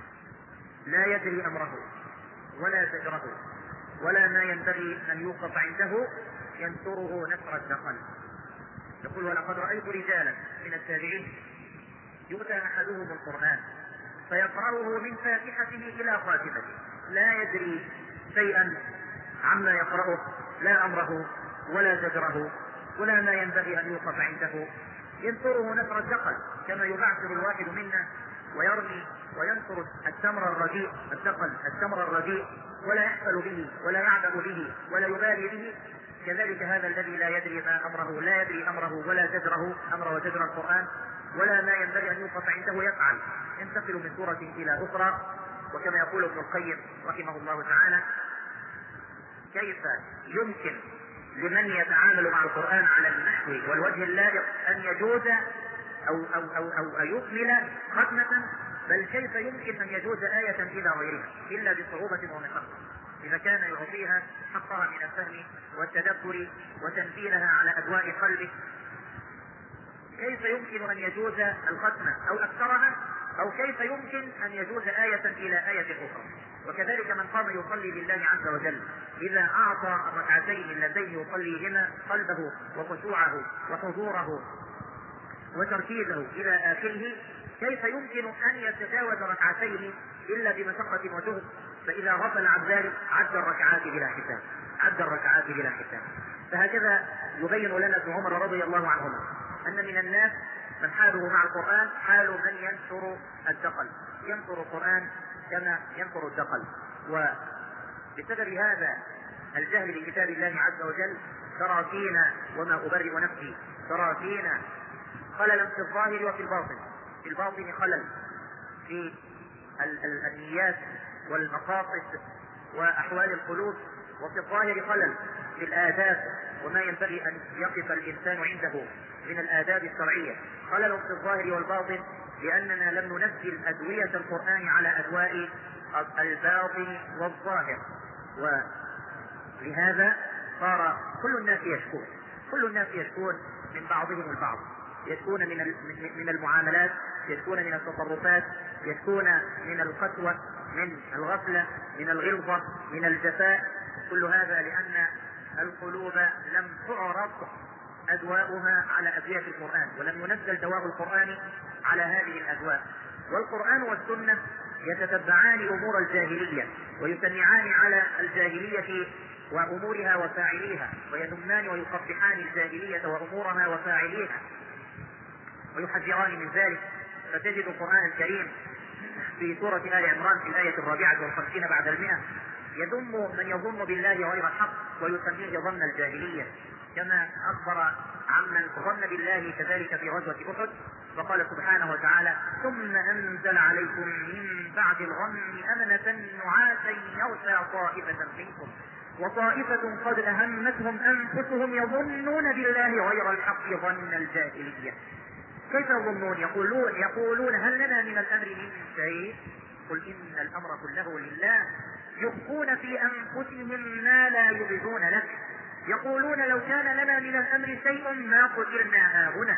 لا يدري أمره ولا زجره ولا ما ينبغي أن يوقف عنده ينثره نثر الدخل. يقول: ولقد رأيت رجالا من التابعين يؤتى أحدهم القرآن فيقرأه من فاتحته إلى خاتمته لا يدري شيئا عما يقرأه، لا أمره ولا زجره ولا ما ينبغي أن يوقف عنده ينثره نثر الدخل، كما يبعثر الواحد منا ويرمي وينثر التمر الرديء الدخل التمر الرديء ولا يحفل به ولا يعدم به ولا يبالي به. كذلك هذا الذي لا يدري ما أمره لا يدري أمره ولا زجره أمر وزجر القرآن ولا ما ينبغي أن يوقف عنده يفعل، ينتقل من سورة إلى أخرى. وكما يقول ابن القيم رحمه الله تعالى: كيف يمكن لمن يتعامل مع القرآن على النحو والوجه اللائق أن يجوز أو, أو, أو, أو يكمل ختمة، بل كيف يمكن أن يجوز آية إلى غيرها إلا بصعوبة ومشقة إذا كان يعطيها حقها من الفهم والتدبر وتنزيلها على أدواء قلبه. كيف يمكن أن يجوز الختمة أو أكثرها، أو كيف يمكن أن يجوز آية إلى آية أخرى. وكذلك من قام يصلي لله عز وجل إذا أعطى الركعتين اللتين يصليهما قلبه وخشوعه وحضوره وتركيزه إلى آخره، كيف يمكن أن يتجاوز ركعتين إلا بمشقة وجهد؟ فإذا غفل عن ذلك عد الركعات بلا حساب عد الركعات بلا حساب. فهكذا يبين لنا ابن عمر رضي الله عنهما أن من الناس من حاله مع القرآن حال من ينثر الدقل، ينثر القرآن كما ينثر الدقل. وبسبب هذا الجهل بكتاب الله عز وجل ترى فينا، وما أبرئ نفسي، ترى فينا خللا في الظاهر وفي الباطن. في الباطن خلل في النيات والمقاصد وأحوال القلوب، وفي الظاهر خلل في الآداب وما ينبغي أن يقف الإنسان عنده من الآداب الشرعية. خلل في الظاهر والباطن لأننا لم ننزل أدوية القرآن على أدواء الباطن والظاهر، ولهذا صار كل الناس يشكون كل الناس يشكون من بعضهم البعض، يشكون من من المعاملات، يشكون من التصرفات، يشكون من القسوة، من الغفلة، من الغلظة، من الجفاء. كل هذا لأن القلوب لم تعرض أدواؤها على أدوية القرآن، ولم ينزل دواء القرآن على هذه الأدواء. والقرآن والسنة يتتبعان أمور الجاهلية ويسمعان على الجاهلية وأمورها وفاعليها، ويذمان ويقبحان الجاهلية وأمورها وفاعليها. ويحذران من ذلك. فتجد القرآن الكريم في سورة آل عمران في الآية الرابعة والخمسين بعد المئة يذم من يظن بالله غير الحق ويسميه ظن الجاهلية، كما أخبر عمن ظن بالله كذلك في غزوة أحد، فقال سبحانه وتعالى: ثم أنزل عليكم من بعد الغم أمنة نعاسا يغشى طائفة منكم وطائفة قد أهمتهم أنفسهم يظنون بالله غير الحق ظن الجاهلية. كيف يظنون؟ يقولون, يقولون هل لنا من الأمر من شيء؟ قل إن الأمر كله لله، يخفون في أنفسهم ما لا يبدون لك، يقولون لو كان لنا من الأمر شيء ما قتلنا هاهنا،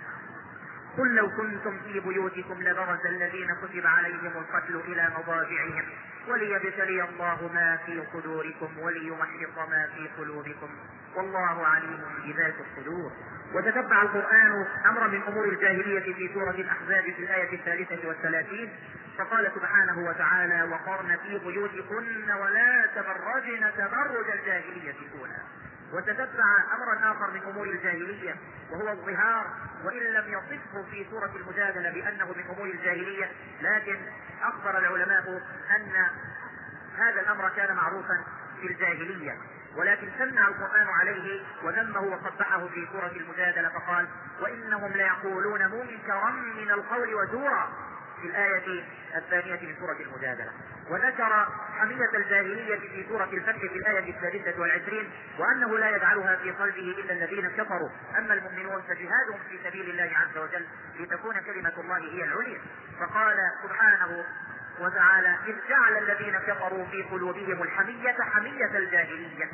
قل لو كنتم في بيوتكم لبرز الذين كتب عليهم القتل إلى مضاجعهم وليبتلي الله ما في صدوركم وليمحص ما في قلوبكم والله عليم بذات الصدور. وتتبع القرآن أمر من أمور الجاهلية في سورة الأحزاب في الآية الثالثة والثلاثين، فقال سبحانه وتعالى: وقرن في بيوتكن ولا تبرجن تبرج الجاهلية الأولى. وتتبع أمرا آخر من أمور الجاهلية وهو الظهار، وإن لم يصفه في سورة المجادلة بأنه من أمور الجاهلية، لكن أخبر العلماء أن هذا الأمر كان معروفا في الجاهلية، ولكن سمع القرآن عليه وذمه وقبحه في سورة المجادلة فقال: وإنهم ليقولون منكرا من القول وزورا في الآية الثانية من سورة المجادلة. وذكر حمية الجاهلية في سورة الفتح في الآية الثالثة والعشرين، وأنه لا يجعلها في قلبه إلا الذين كفروا، أما المؤمنون فجهادهم في سبيل الله عز وجل لتكون كلمة الله هي العليا. فقال سبحانه وتعالى: إذ جعل الذين كفروا في قلوبهم الحمية حمية الجاهلية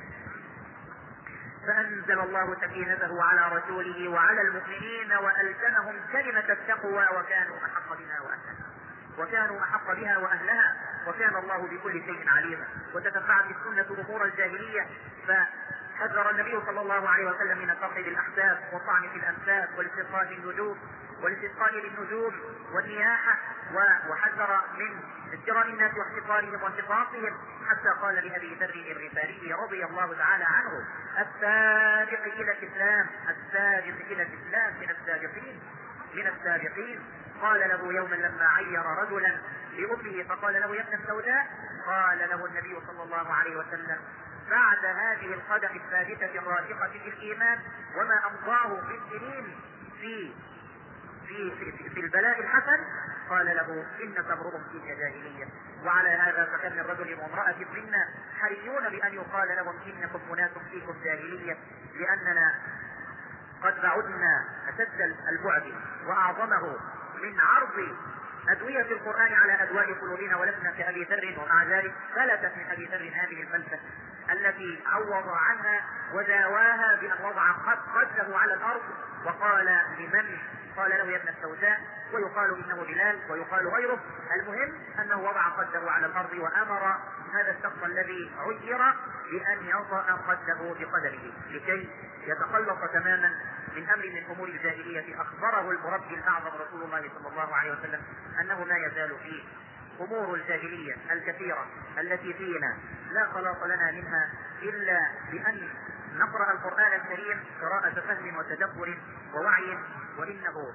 فأنزل الله سكينته على رسوله وعلى المؤمنين وألزمهم كلمة التقوى وكانوا أحق بها وأهلها وكانوا أحق بها وأهلها وكان الله بكل شيء عليما. وتتبعت السنة أمور الجاهلية، فحذر النبي صلى الله عليه وسلم من الفخر بالأحساب والطعن في الأنساب والاستسقاء بالنجوم والاستسقاء بالنجوم والنياحة، وحذر من ازدراء الناس واحتقارهم وانتقاصهم، حتى قال لأبي ذر الغفاري رضي الله تعالى عنه: السابق إلى الإسلام السابق إلى الإسلام من السابقين من السابقين. قال له يوما لما عير رجلا لأمه فقال له: يا ابن السوداء، قال له النبي صلى الله عليه وسلم: بعد هذه القدح الثابتة الراسخة في الإيمان وما أمضاه في السنين في في في, في البلاء الحسن، قال له: إن تمرهم في جاهلية. وعلى هذا فكم من رجل وامرأة منا حريون بأن يقال لهم: إنكم أناس فيكم جاهلية، لأننا قد بعدنا أشد البعد وأعظمه من عرض أدوية القرآن على أدواء قلوبنا، ولسنا كأبي ذر. ومع ذلك فلتت من أبي ذر هذه الفلسفة التي عوض عنها وداواها بأن وضع قده على الأرض وقال لمن؟ قال له: يا ابن السوداء، ويقال إنه بلال ويقال غيره. المهم أنه وضع قده على الأرض وأمر هذا الشخص الذي عير بأن يضع قده بقدره لكي يتخلص تماما من أمر من أمور الجاهلية أخبره المربي الأعظم رسول الله صلى الله عليه وسلم أنه لا يزال فيه أمور الجاهلية الكثيرة التي فينا لا خلاص لنا منها إلا بأن نقرأ القرآن الكريم قراءة فهم وتدبر ووعي. وإنه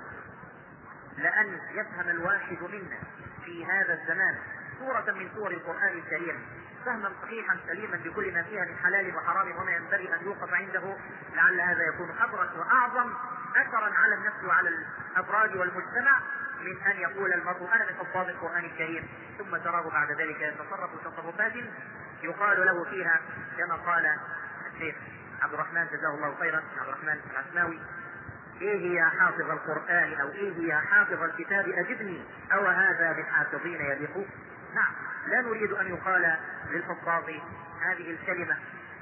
لأن يفهم الواحد منا في هذا الزمان سورة من سور القرآن الكريم فهما صحيحا سليما بكل ما فيها من حلال وحرام وما ينبغي أن يوقف عنده، لعل هذا يكون أبرز وأعظم أثرا على النفس وعلى الأفراد والمجتمع من أن يقول المرء: أنا من حفاظ القرآن الكريم، ثم تراه بعد ذلك يتصرف تصرفات يقال له فيها كما قال الشيخ عبد الرحمن جزاه الله خيرا، عبد الرحمن العثماوي: إيه يا حافظ القرآن أو إيه يا حافظ الكتاب أجبني، أو هذا بالحافظين يليق؟ نعم، لا نريد أن يقال للحفاظ هذه الكلمة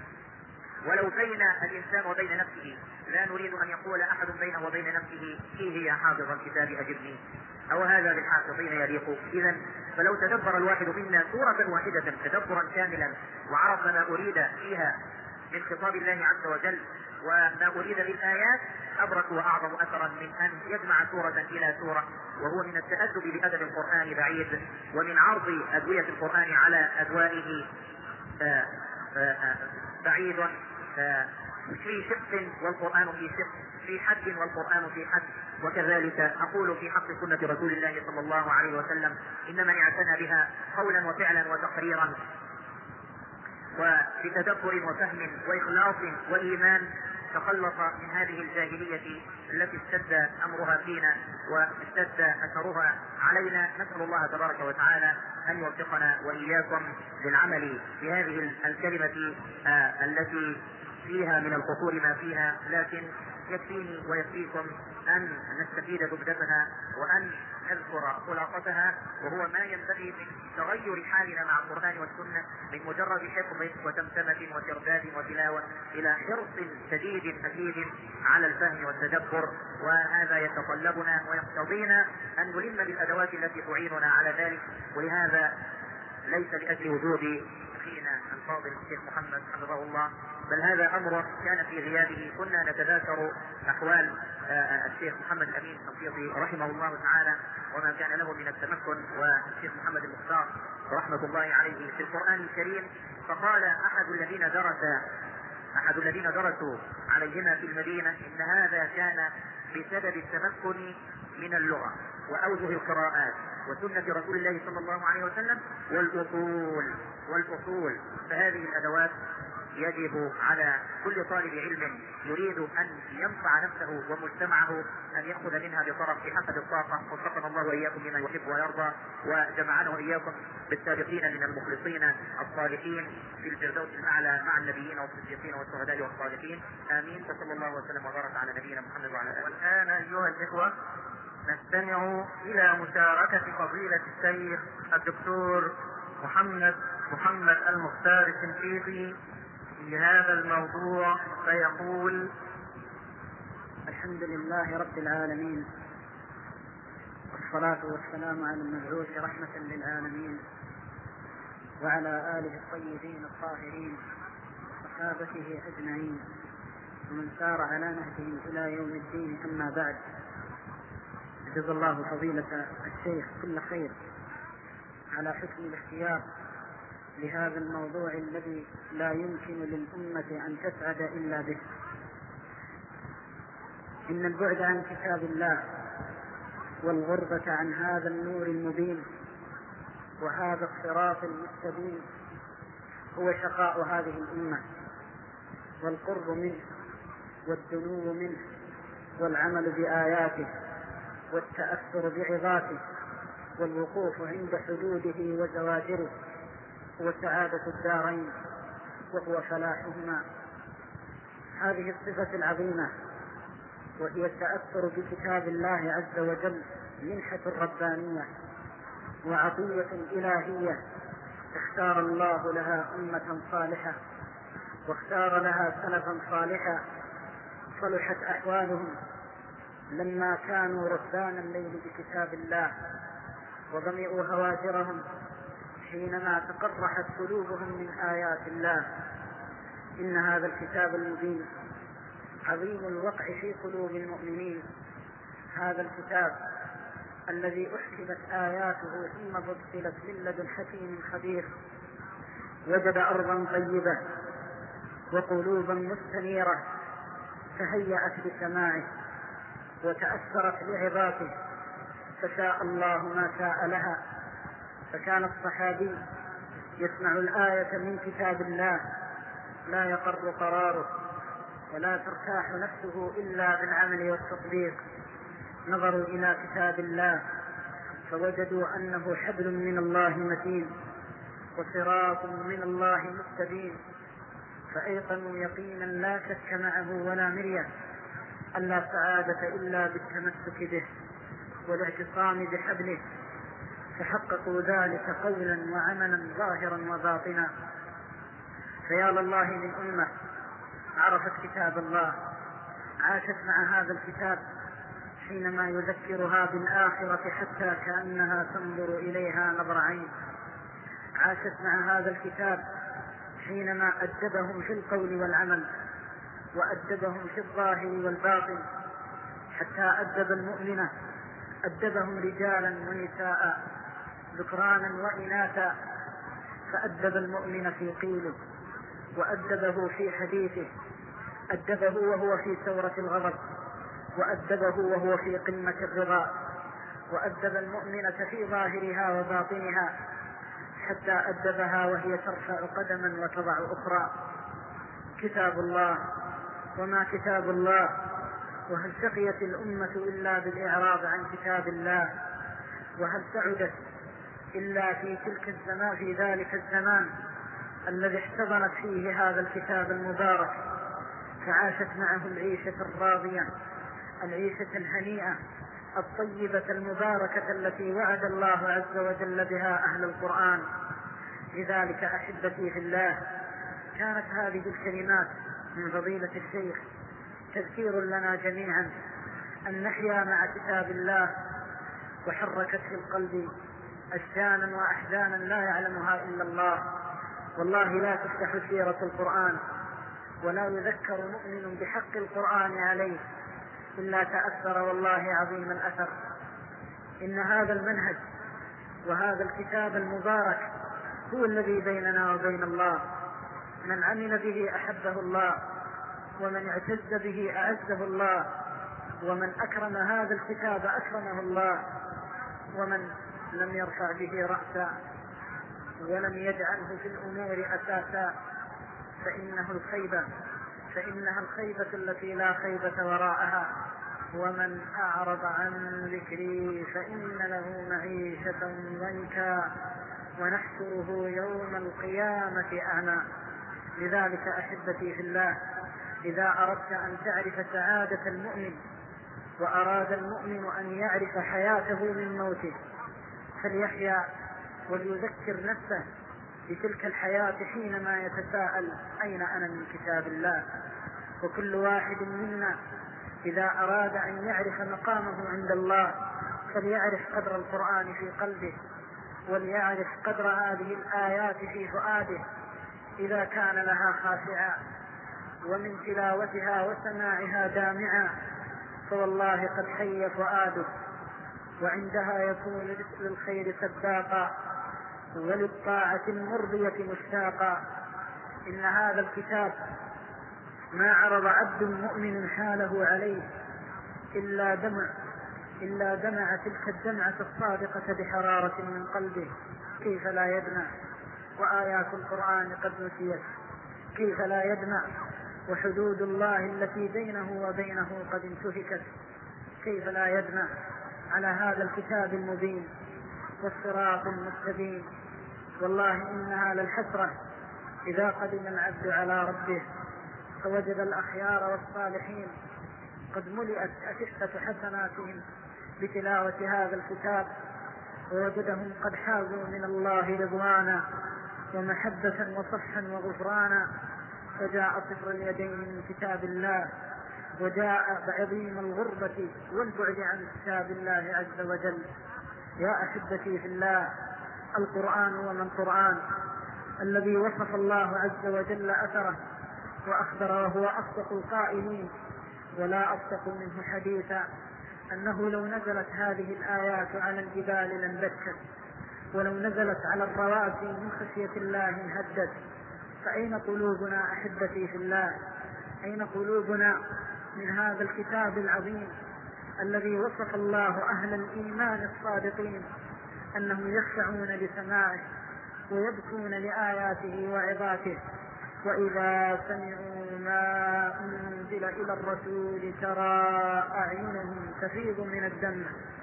ولو بين الإنسان وبين نفسه، لا نريد أن يقول أحد بينه وبين نفسه: إيه يا حافظ الكتاب أجبني، أو هذا بالحافظين يليق. إذا فلو تدبر الواحد منا سورة واحدة تدبرا كاملا وعرف ما أريد فيها من خطاب الله عز وجل وما أريد بالآيات، أبرك وأعظم أثرا من أن يجمع سورة إلى سورة، وهو من التأدب بأدب القرآن بعيد، ومن عرض أدوية القرآن على أدوائه بعيد. في شق والقرآن في شق، في حد والقرآن في حد. وكذلك أقول في حق سنة رسول الله صلى الله عليه وسلم: إن من اعتنى بها قولا وفعلا وتقريرا وبتدبر وفهم وإخلاص وإيمان تخلص من هذه الجاهلية التي اشتد أمرها فينا واشتد أثرها علينا. نسأل الله تبارك وتعالى أن يوفقنا وإياكم للعمل بهذه الكلمة آه التي فيها من القصور ما فيها، لكن يكفيني ويكفيكم أن نستفيد زبدتها وأن نذكر خلاصتها، وهو ما ينبغي من تغير حالنا مع القرآن والسنة من مجرد حفظ وتمتمة وترداد وتلاوة إلى حرص شديد أكيد على الفهم والتدبر. وهذا يتطلبنا ويقتضينا أن نلم بالأدوات التي تعيننا على ذلك. ولهذا ليس لأجل وجود أخينا الفاضل الشيخ محمد حفظه الله، بل هذا أمر كان في غيابه كنا نتذاكر أحوال الشيخ محمد الأمين الشنقيطي رحمه الله تعالى وما كان له من التمكن، والشيخ محمد المختار رحمة الله عليه في القرآن الكريم. فقال أحد الذين درس أحد الذين درسوا عليهما في المدينة إن هذا كان بسبب التمكن من اللغة وأوجه القراءات وسنة رسول الله صلى الله عليه وسلم والأصول والأصول فهذه الأدوات يجب على كل طالب علم يريد أن ينفع نفسه ومجتمعه أن يأخذ منها بطرف بحسب الطاقة. وفقنا الله وإياكم لما يحب ويرضى، وجمعنا وإياكم بالسابقين من المخلصين الصالحين في الفردوس الأعلى مع النبيين والصديقين والشهداء والصالحين. آمين. وصلى الله وسلم وبارك على نبينا محمد وعلى آله. والآن أيها الإخوة نستمع إلى مشاركة فضيلة الشيخ الدكتور محمد محمد المختار الشنقيطي في هذا الموضوع، فيقول: الحمد لله رب العالمين، والصلاة والسلام على المبعوث رحمة للعالمين وعلى آله الطيبين الطاهرين وصحابته أجمعين ومن سار على نهجهم إلى يوم الدين. أما بعد، جزا الله فضيلة الشيخ كل خير على حسن الاختيار لهذا الموضوع الذي لا يمكن للأمة أن تسعد إلا به. إن البعد عن كتاب الله والغربة عن هذا النور المبين وهذا الصراط المستقيم هو شقاء هذه الأمة، والقرب منه والدنو منه والعمل بآياته والتأثر بعظاته والوقوف عند حدوده وزواجره هو سعادة الدارين وهو فلاحهما. هذه الصفة العظيمة وهي التأثر بكتاب الله عز وجل منحة ربانية وعطية إلهية اختار الله لها أمة صالحة واختار لها سلفا صالحا صلحت أحوالهم لما كانوا ركبان الليل بكتاب الله وظمئوا هواجرهم حينما تقرحت قلوبهم من آيات الله. إن هذا الكتاب المبين عظيم الوقع في قلوب المؤمنين. هذا الكتاب الذي أحكمت آياته ثم فصلت من لدن حكيم خبير وجد أرضا طيبة وقلوبا مستنيرة تهيأت بسماعه وتأثرت بعظاته فشاء الله ما شاء لها. فكان الصحابي يسمع الآية من كتاب الله لا يقر قراره ولا ترتاح نفسه إلا بالعمل والتطبيق. نظروا إلى كتاب الله فوجدوا أنه حبل من الله متين وصراط من الله مستبين، فأيقنوا يقينا لا شك معه ولا مرية أن لا سعادة إلا بالتمسك به والاعتصام بحبله، فحققوا ذلك قولا وعملا ظاهرا وباطنا. فيا لله من أمة عرفت كتاب الله عاشت مع هذا الكتاب حينما يذكرها بالآخرة حتى كأنها تنظر إليها نظر عين، عاشت مع هذا الكتاب حينما أدبهم في القول والعمل وأدبهم في الظاهر والباطن، حتى أدب المؤمنة أدبهم رجالا ونساء ذكرانا وإناثا، فأدب المؤمن في قيله وأدبه في حديثه أدبه وهو في ثورة الغضب، وأدبه وهو في قمة الرضا، وأدب المؤمنة في ظاهرها وباطنها، حتى أدبها وهي ترفع قدما وتضع أخرى. كتاب الله، وما كتاب الله؟ وهل شقيت الأمة إلا بالإعراض عن كتاب الله؟ وهل سعدت إلا في تلك الزمان في ذلك الزمان الذي احتضنت فيه هذا الكتاب المبارك، فعاشت معه العيشة الراضية، العيشة الهنيئة الطيبة المباركة التي وعد الله عز وجل بها أهل القرآن. لذلك أحبتي في الله، كانت هذه الكلمات من فضيلة الشيخ تذكير لنا جميعا أن نحيا مع كتاب الله، وحركت في القلب أشجانا وأحزانا لا يعلمها إلا الله. والله لا تفتح سيرة القرآن ولا يذكر مؤمن بحق القرآن عليه إلا تأثر والله عظيم الأثر. إن هذا المنهج وهذا الكتاب المبارك هو الذي بيننا وبين الله. من عمل به أحبه الله، ومن اعتز به أعزه الله، ومن أكرم هذا الكتاب أكرمه الله، ومن لم يرفع به رأسا ولم يجعله في الأمور أساسا فإنه الخيبة فإنها الخيبة التي لا خيبة وراءها. ومن أعرض عن ذكري فإن له معيشة ضنكا ونحشره يوم القيامة أعمى. لذلك أحبتي في الله، إذا أردت أن تعرف سعادة المؤمن، وأراد المؤمن أن يعرف حياته من موته، فليحيا وليذكر نفسه بتلك الحياة حينما يتساءل أين أنا من كتاب الله. وكل واحد منا إذا أراد أن يعرف مقامه عند الله فليعرف قدر القرآن في قلبه، وليعرف قدر هذه الآيات في فؤاده إذا كان لها خاشعا ومن تلاوتها وسماعها دامعا، فوالله قد حي فؤاده، وعندها يكون للخير سباقا وللطاعة المرضية مشتاقا. إن هذا الكتاب ما عرض عبد مؤمن حاله عليه إلا دمع إلا دمع تلك الدمعة الصادقة بحرارة من قلبه. كيف لا يدمع وآيات القرآن قد نسيت؟ كيف لا يدمع وحدود الله التي بينه وبينه قد انتهكت؟ كيف لا يدمع على هذا الكتاب المبين والصراط المستبين؟ والله إنها للحسرة إذا قدم العبد على ربه فوجد الأخيار والصالحين قد ملئت أشحة حسناتهم بتلاوة هذا الكتاب، ووجدهم قد حازوا من الله رضوانا ومحبة وصفحا وغفرانا. فجاء صفر اليدين من كتاب الله، وجاء بعظيم الغربة والبعد عن كتاب الله عز وجل. يا أحبتي في الله، القرآن وما القرآن الذي وصف الله عز وجل أثره وأخبر وهو أصدق القائلين ولا أصدق منه حديثا أنه لو نزلت هذه الآيات على الجبال لانبكت، ولو نزلت على الرواسي من خشية الله انهدت. فأين قلوبنا أحبتي في الله؟ أين قلوبنا من هذا الكتاب العظيم الذي وصف الله أهل الإيمان الصادقين أنهم يخشعون لسماعه ويبكون لآياته وعظاته، وإذا سمعوا ما أنزل إلى الرسول ترى أعينهم تفيض من الدمع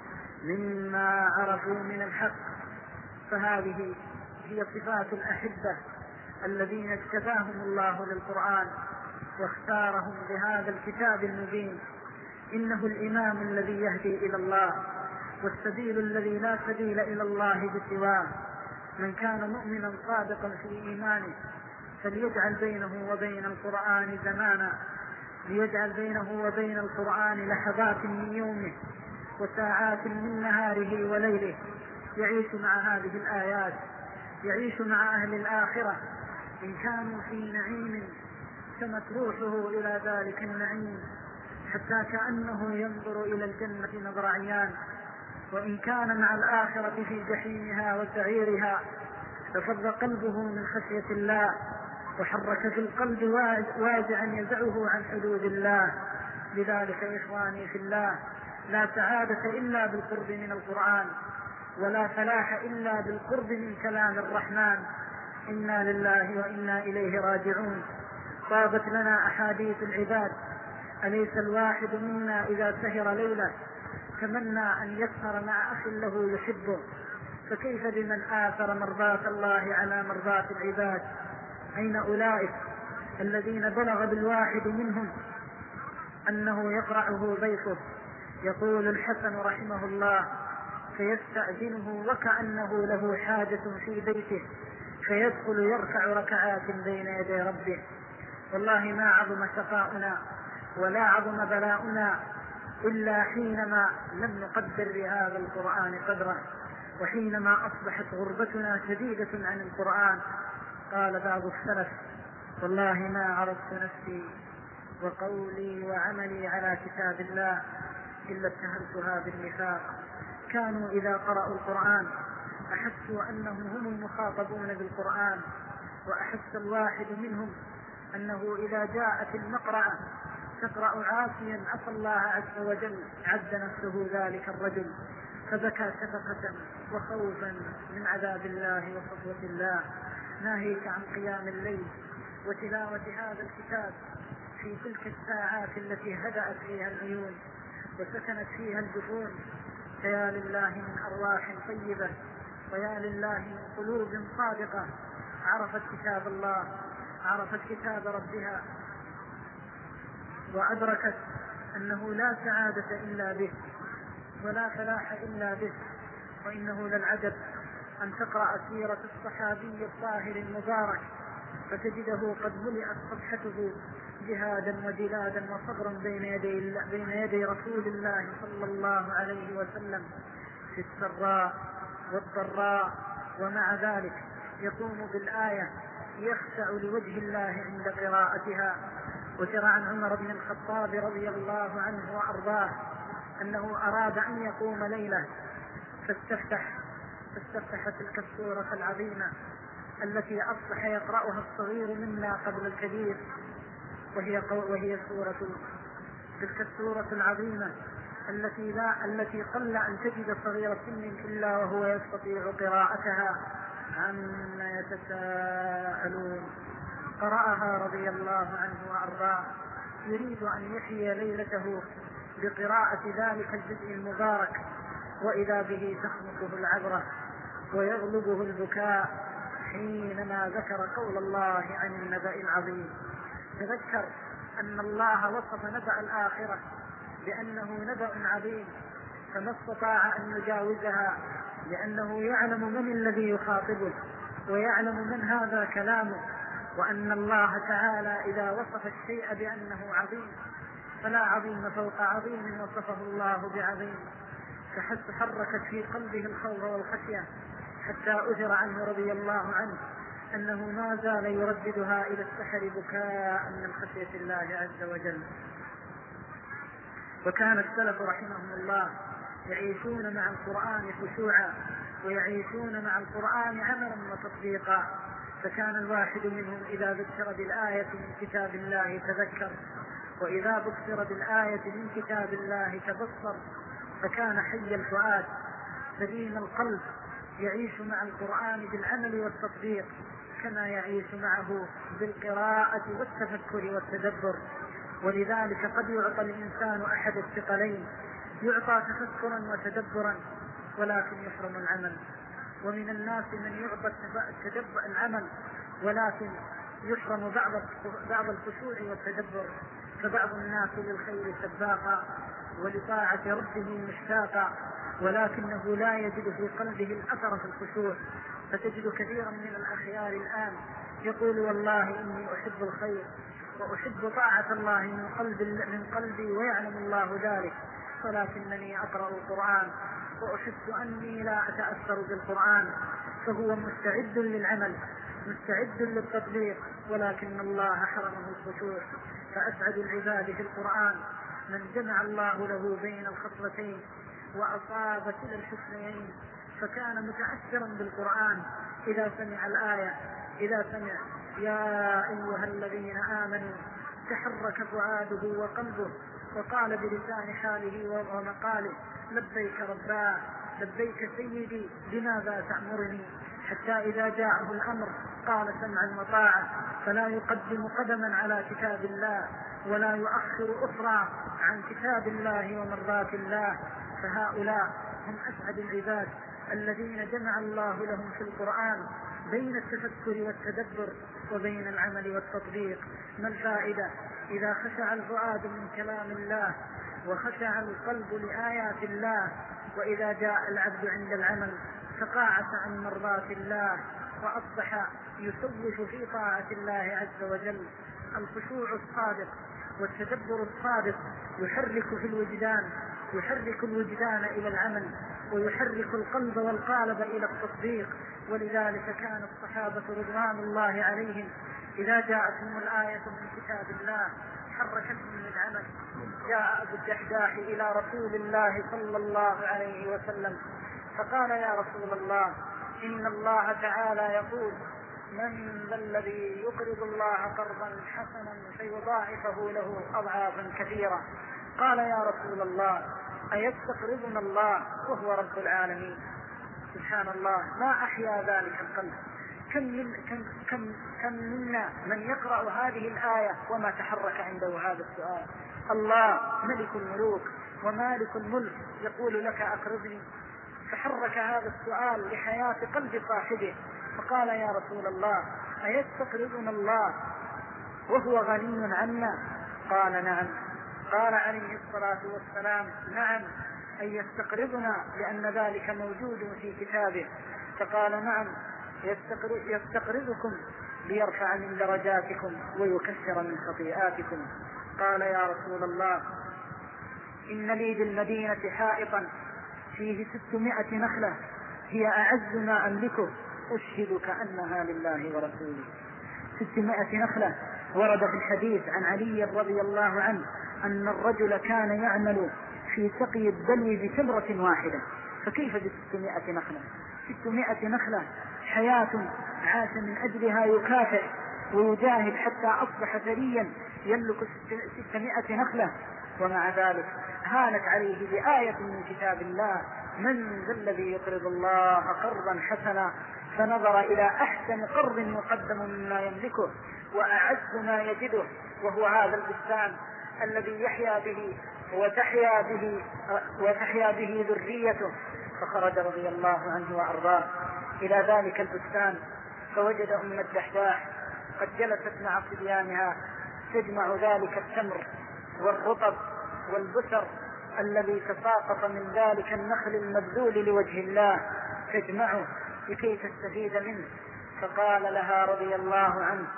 مما عرفوا من الحق. فهذه هي صفات الأحبة الذين اجتباهم الله للقرآن واختارهم بهذا الكتاب المبين. إنه الإمام الذي يهدي إلى الله، والسبيل الذي لا سبيل إلى الله بسواه. من كان مؤمنا صادقا في إيمانه فليجعل بينه وبين القرآن زمانا، ليجعل بينه وبين القرآن لحظات من يومه وساعات من نهاره وليله، يعيش مع هذه الآيات، يعيش مع أهل الآخرة. إن كانوا في نعيم سمت روحه إلى ذلك النعيم حتى كأنه ينظر إلى الجنة نظر عيان. وإن كان مع الآخرة في جحيمها وسعيرها ففض قلبه من خشية الله وحرك في القلب وازعا يزعه عن حدود الله. لذلك إخواني في الله، لا سعادة إلا بالقرب من القرآن، ولا فلاح إلا بالقرب من كلام الرحمن. إنا لله وإنا إليه راجعون. طابت لنا أحاديث العباد. أليس الواحد منا إذا سهر ليلة تمنى أن يسهر مع أخ له يحبه؟ فكيف بمن آثر مرضاة الله على مرضاة العباد؟ أين أولئك الذين بلغ بالواحد منهم أنه يقرعه ضيفه؟ يقول الحسن رحمه الله: فيستأذنه وكأنه له حاجة في بيته، فيدخل يركع ركعات بين يدي ربه. والله ما عظم شقاؤنا ولا عظم بلاؤنا إلا حينما لم نقدر لهذا القرآن قدره، وحينما أصبحت غربتنا شديدة عن القرآن. قال بعض السلف: والله ما عرفت نفسي وقولي وعملي على كتاب الله إلا اتهمتها بالنفاق. كانوا إذا قرأوا القرآن أحسوا أنهم هم المخاطبون بالقرآن، وأحس الواحد منهم أنه إذا جاءت المقرأة تقرأ عافيا عسى الله عز وجل عد نفسه ذلك الرجل، فبكى شفقة وخوفا من عذاب الله وصفوة الله. ناهيك عن قيام الليل وتلاوة هذا الكتاب في تلك الساعات التي هدأت فيها العيون وسكنت فيها الجفون. فيا لله من أرواح طيبة، ويا لله من قلوب صادقة عرفت كتاب الله، عرفت كتاب ربها، وأدركت أنه لا سعادة إلا به ولا فلاح إلا به. وإنه للعجب أن تقرأ سيرة الصحابي الطاهر المبارك فتجده قد ملئت صفحته جهادا وجلادا وصبرا بين يدي, بين يدي رسول الله صلى الله عليه وسلم في السراء والضراء، ومع ذلك يقوم بالآية يخشع لوجه الله عند قراءتها. وترى عن عمر بن الخطاب رضي الله عنه وأرضاه أنه أراد أن يقوم ليلة فاستفتح فاستفتح تلك السورة العظيمة التي أصبح يقرأها الصغير منا قبل الكبير، وهي وهي سورة تلك السورة العظيمة التي لا التي قل أن تجد صغير سن إلا وهو يستطيع قراءتها. عما يتساءلون. قرأها رضي الله عنه وأرضاه يريد أن يحيي ليلته بقراءة ذلك الجزء المبارك، وإذا به تخنقه العبرة ويغلبه البكاء حينما ذكر قول الله عن النبأ العظيم. تذكر أن الله وصف نبأ الآخرة بأنه نبأ عظيم، فما استطاع أن يجاوزها لأنه يعلم من الذي يخاطبه ويعلم من هذا كلامه، وأن الله تعالى إذا وصف الشيء بأنه عظيم فلا عظيم فوق عظيم وصفه الله بعظيم. فحتى حركت في قلبه الخوف والخشية حتى أثر عنه رضي الله عنه أنه ما زال يرددها إلى السحر بكاء من خشية الله عز وجل. وكان السلف رحمهم الله يعيشون مع القرآن خشوعا ويعيشون مع القرآن عملا وتطبيقا. فكان الواحد منهم إذا ذكر بالآية من كتاب الله تذكر، وإذا بكر بالآية من كتاب الله تبصر. فكان حي الفؤاد سليم القلب يعيش مع القرآن بالعمل والتطبيق كما يعيش معه بالقراءة والتفكر والتدبر. ولذلك قد يعطى الإنسان أحد الثقلين، يعطى تفكرا وتدبرا ولكن يحرم العمل. ومن الناس من يعطى التدبر العمل ولكن يحرم بعض بعض الخشوع والتدبر. فبعض الناس للخير سباقا ولطاعة ربه مشتاقا، ولكنه لا يجد في قلبه الأثر في الخشوع. فتجد كثيرا من الأخيار الآن يقول والله إني أحب الخير وأحب طاعة الله من قلب من قلبي ويعلم الله ذلك، ولكنني أقرأ القرآن وأحس أني لا أتأثر بالقرآن. فهو مستعد للعمل مستعد للتطبيق، ولكن الله حرمه الخشوع. فأسعد العباد في القرآن من جمع الله له بين الخصلتين وأصاب كلا الحسنيين، فكان متأثرا بالقرآن إذا سمع الآية إذا سمع يا أيها الذين آمنوا تحرك فؤاده وقلبه وقال بلسان حاله ومقاله لبيك رباه لبيك سيدي بماذا تأمرني، حتى إذا جاءه الأمر قال سمعا وطاعة، فلا يقدم قدما على كتاب الله ولا يؤخر أخرى عن كتاب الله ومرضات الله. فهؤلاء هم أسعد العباد الذين جمع الله لهم في القرآن بين التفكر والتدبر وبين العمل والتطبيق. ما الفائدة إذا خشع الفؤاد من كلام الله وخشع القلب لآيات الله، وإذا جاء العبد عند العمل تقاعس عن مرضات الله وأصبح يسوف في طاعة الله عز وجل. الخشوع الصادق والتدبر الصادق يحرك في الوجدان يحرك الوجدان إلى العمل ويحرك القلب والقالب إلى التصديق. ولذلك كان الصحابة رضوان الله عليهم إذا جاءتهم الآية من كتاب الله حركتهم للعمل. جاء أبو الدحداح إلى رسول الله صلى الله عليه وسلم فقال يا رسول الله إن الله تعالى يقول من ذا الذي يقرض الله قرضا حسنا فيضاعفه له أضعافا كثيرة. قال يا رسول الله أيستقرضنا الله وهو رب العالمين؟ سبحان الله، ما أحيا ذلك القلب. كم, من كم, كم, كم منا من يقرأ هذه الآية وما تحرك عنده هذا السؤال. الله ملك الملوك ومالك الملك يقول لك أقرضني، فحرك هذا السؤال لحياة قلب صاحبه فقال يا رسول الله أيستقرضنا الله وهو غني عنا؟ قال نعم. قال عليه الصلاة والسلام نعم أن يستقرضنا لأن ذلك موجود في كتابه. فقال نعم يستقرضكم ليرفع من درجاتكم ويكسر من خطيئاتكم. قال يا رسول الله إن لي بالمدينة حائطا فيه ستمائة نخلة هي أعز ما أملكه أشهدك أنها لله ورسوله. ستمائة نخلة. ورد في الحديث عن علي رضي الله عنه أن الرجل كان يعمل في سقي الدلو بتمرة واحدة، فكيف بستمائة نخلة؟ ستمائة نخلة حياة عاش من أجلها يكافئ ويجاهد حتى أصبح ثريا يملك ستمائة نخلة، ومع ذلك هانت عليه بآية من كتاب الله من ذا الذي يقرض الله قرضا حسنا، فنظر إلى أحسن قرض يقدم مما يملكه وأعز ما يجده وهو هذا البستان الذي يحيا به وتحيا به وتحيا به ذريته. فخرج رضي الله عنه وأرضاه إلى ذلك البستان فوجد أم الدحداح قد جلست مع صبيانها تجمع ذلك التمر والرطب والبسر الذي تساقط من ذلك النخل المبذول لوجه الله تجمعه لكي تستفيد منه. فقال لها رضي الله عنه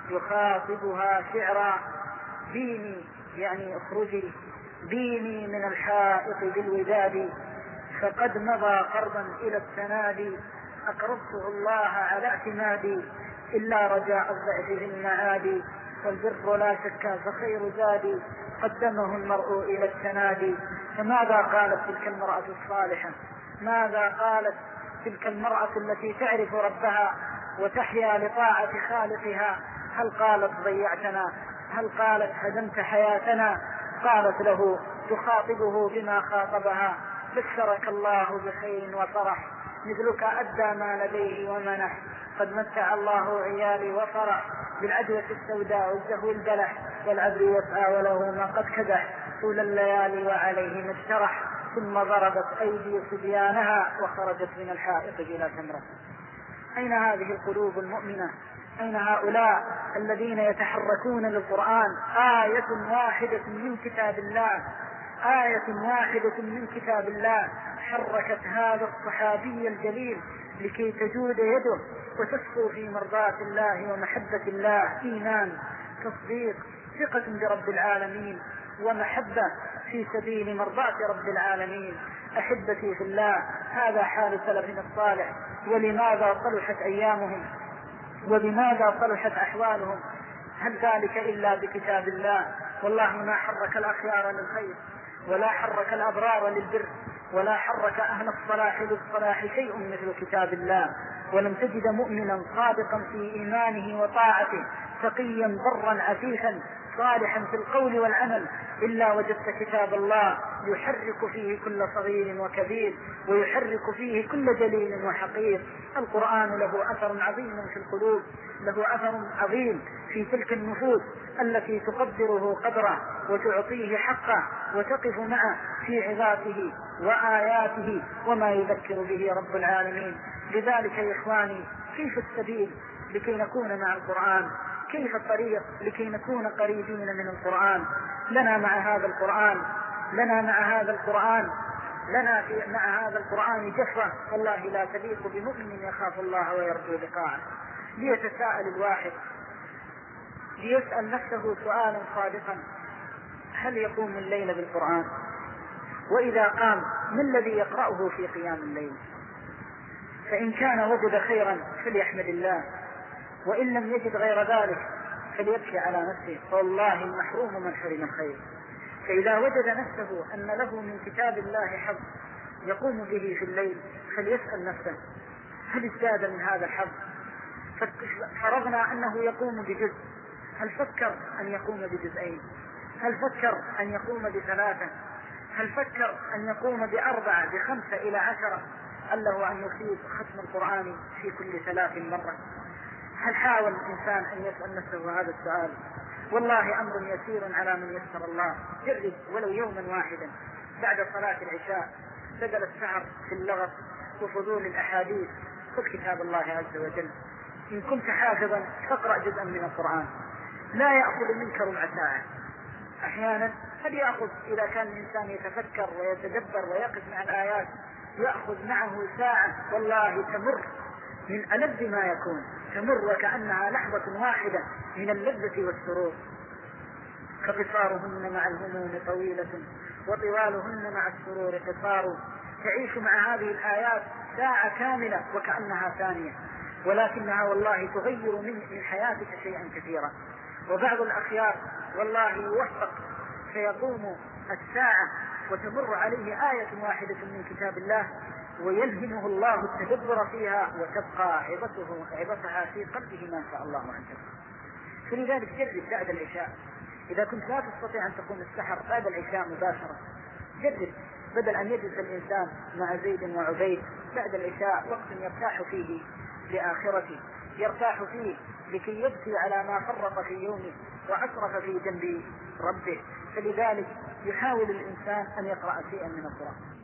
يخاطبها شعرا ديني يعني اخرجي ديني من الحائط بالوداد فقد مضى قرضا إلى التنادي أقرضته الله على اعتمادي إلا رجاء الضعف في المعادي والبر لا شك فخير زادي قدمه المرء إلى التنادي. فماذا قالت تلك المرأة الصالحة؟ ماذا قالت تلك المرأة التي تعرف ربها وتحيا لطاعة خالقها؟ هل قالت ضيعتنا؟ هل قالت هدمت حياتنا؟ قالت له تخاطبه بما خاطبها بشرك الله بخير وفرح مثلك أدى ما لديه ومنح قد متع الله عيالي وفرح بالعدوة السوداء والزهو البلح والعبد يسعى وله ما قد كدح طول الليالي وعليه ما اجترح ثم ضربت أيدي صبيانها وخرجت من الحائط بلا تمرة. أين هذه القلوب المؤمنة؟ أين هؤلاء الذين يتحركون للقرآن؟ آية واحدة من كتاب الله آية واحدة من كتاب الله حركت هذا الصحابي الجليل لكي تجود يده وتسقو في مرضاة الله ومحبة الله إيمان تصديق ثقة برب العالمين ومحبة في سبيل مرضاة رب العالمين. أحبتي في الله هذا حال سلفنا الصالح. ولماذا صلحت أيامهم وبماذا صلحت أحوالهم؟ هل ذلك إلا بكتاب الله؟ والله ما حرك الأخيار للخير ولا حرك الأبرار للبر ولا حرك أهل الصلاح للصلاح شيء مثل كتاب الله. ولم تجد مؤمنا صادقا في إيمانه وطاعته تقيا برا عفيفا صالحا في القول والعمل إلا وجدت كتاب الله يحرك فيه كل صغير وكبير ويحرك فيه كل جليل وحقير. القرآن له أثر عظيم في القلوب، له أثر عظيم في تلك النفوس التي تقدره قدره وتعطيه حقه وتقف معه في عظاته وآياته وما يذكر به رب العالمين. لذلك يا إخواني كيف السبيل لكي نكون مع القرآن؟ كيف الطريق لكي نكون قريبين من القرآن؟ لنا مع هذا القرآن لنا مع هذا القرآن لنا في مع هذا القرآن جفوة والله لا تليق بمؤمن يخاف الله ويرجو لقاءه. ليتساءل الواحد، ليسأل نفسه سؤالا صادقا: هل يقوم الليل بالقرآن؟ وإذا قام ما الذي يقرأه في قيام الليل؟ فإن كان وجد خيرا فليحمد الله، وإن لم يجد غير ذلك فليبكي على نفسه، فوالله المحروم من حرم الخير. فإذا وجد نفسه أن له من كتاب الله حظ يقوم به في الليل فليسأل نفسه: هل ازداد من هذا الحظ؟ فرضنا أنه يقوم بجزء، هل فكر أن يقوم بجزئين؟ هل فكر أن يقوم بثلاثة؟ هل فكر أن يقوم بأربعة بخمسة إلى عشرة؟ قال له أن يفيد ختم القرآن في كل ثلاث مرة. هل حاول الإنسان أن يسأل نفسه هذا السؤال؟ والله أمر يسير على من يسر الله. جرب ولو يوما واحدا بعد صلاة العشاء بدل السهر في اللغط وفضول الأحاديث خذ كتاب الله عز وجل. إن كنت حافظا فاقرأ جزءا من القرآن، لا يأخذ منك ربع ساعة. أحيانا قد يأخذ إذا كان الإنسان يتفكر ويتدبر ويقف مع الآيات يأخذ معه ساعة والله تمر من ألذ ما يكون، تمر وكأنها لحظة واحدة من اللذة والسرور. فقصارهن مع الهموم طويلة وطوالهن مع السرور قصار. تعيش مع هذه الآيات ساعة كاملة وكأنها ثانية، ولكنها والله تغير من حياتك شيئا كثيرا. وبعض الأخيار والله يوفق فيقوم الساعة وتمر عليه آية واحدة من كتاب الله ويلهمه الله التدبر فيها وتبقى عظته عظتها في قلبه ما شاء الله عنه. فلذلك جرب بعد العشاء، إذا كنت لا تستطيع أن تقوم السحر بعد العشاء مباشرة جرب، بدل أن يجلس الإنسان مع زيد وعبيد بعد العشاء وقت يرتاح فيه لآخرته، يرتاح فيه لكي يبكي على ما فرط في يومه وأسرف في جنب ربه. فلذلك يحاول الإنسان أن يقرأ شيئا من القرآن.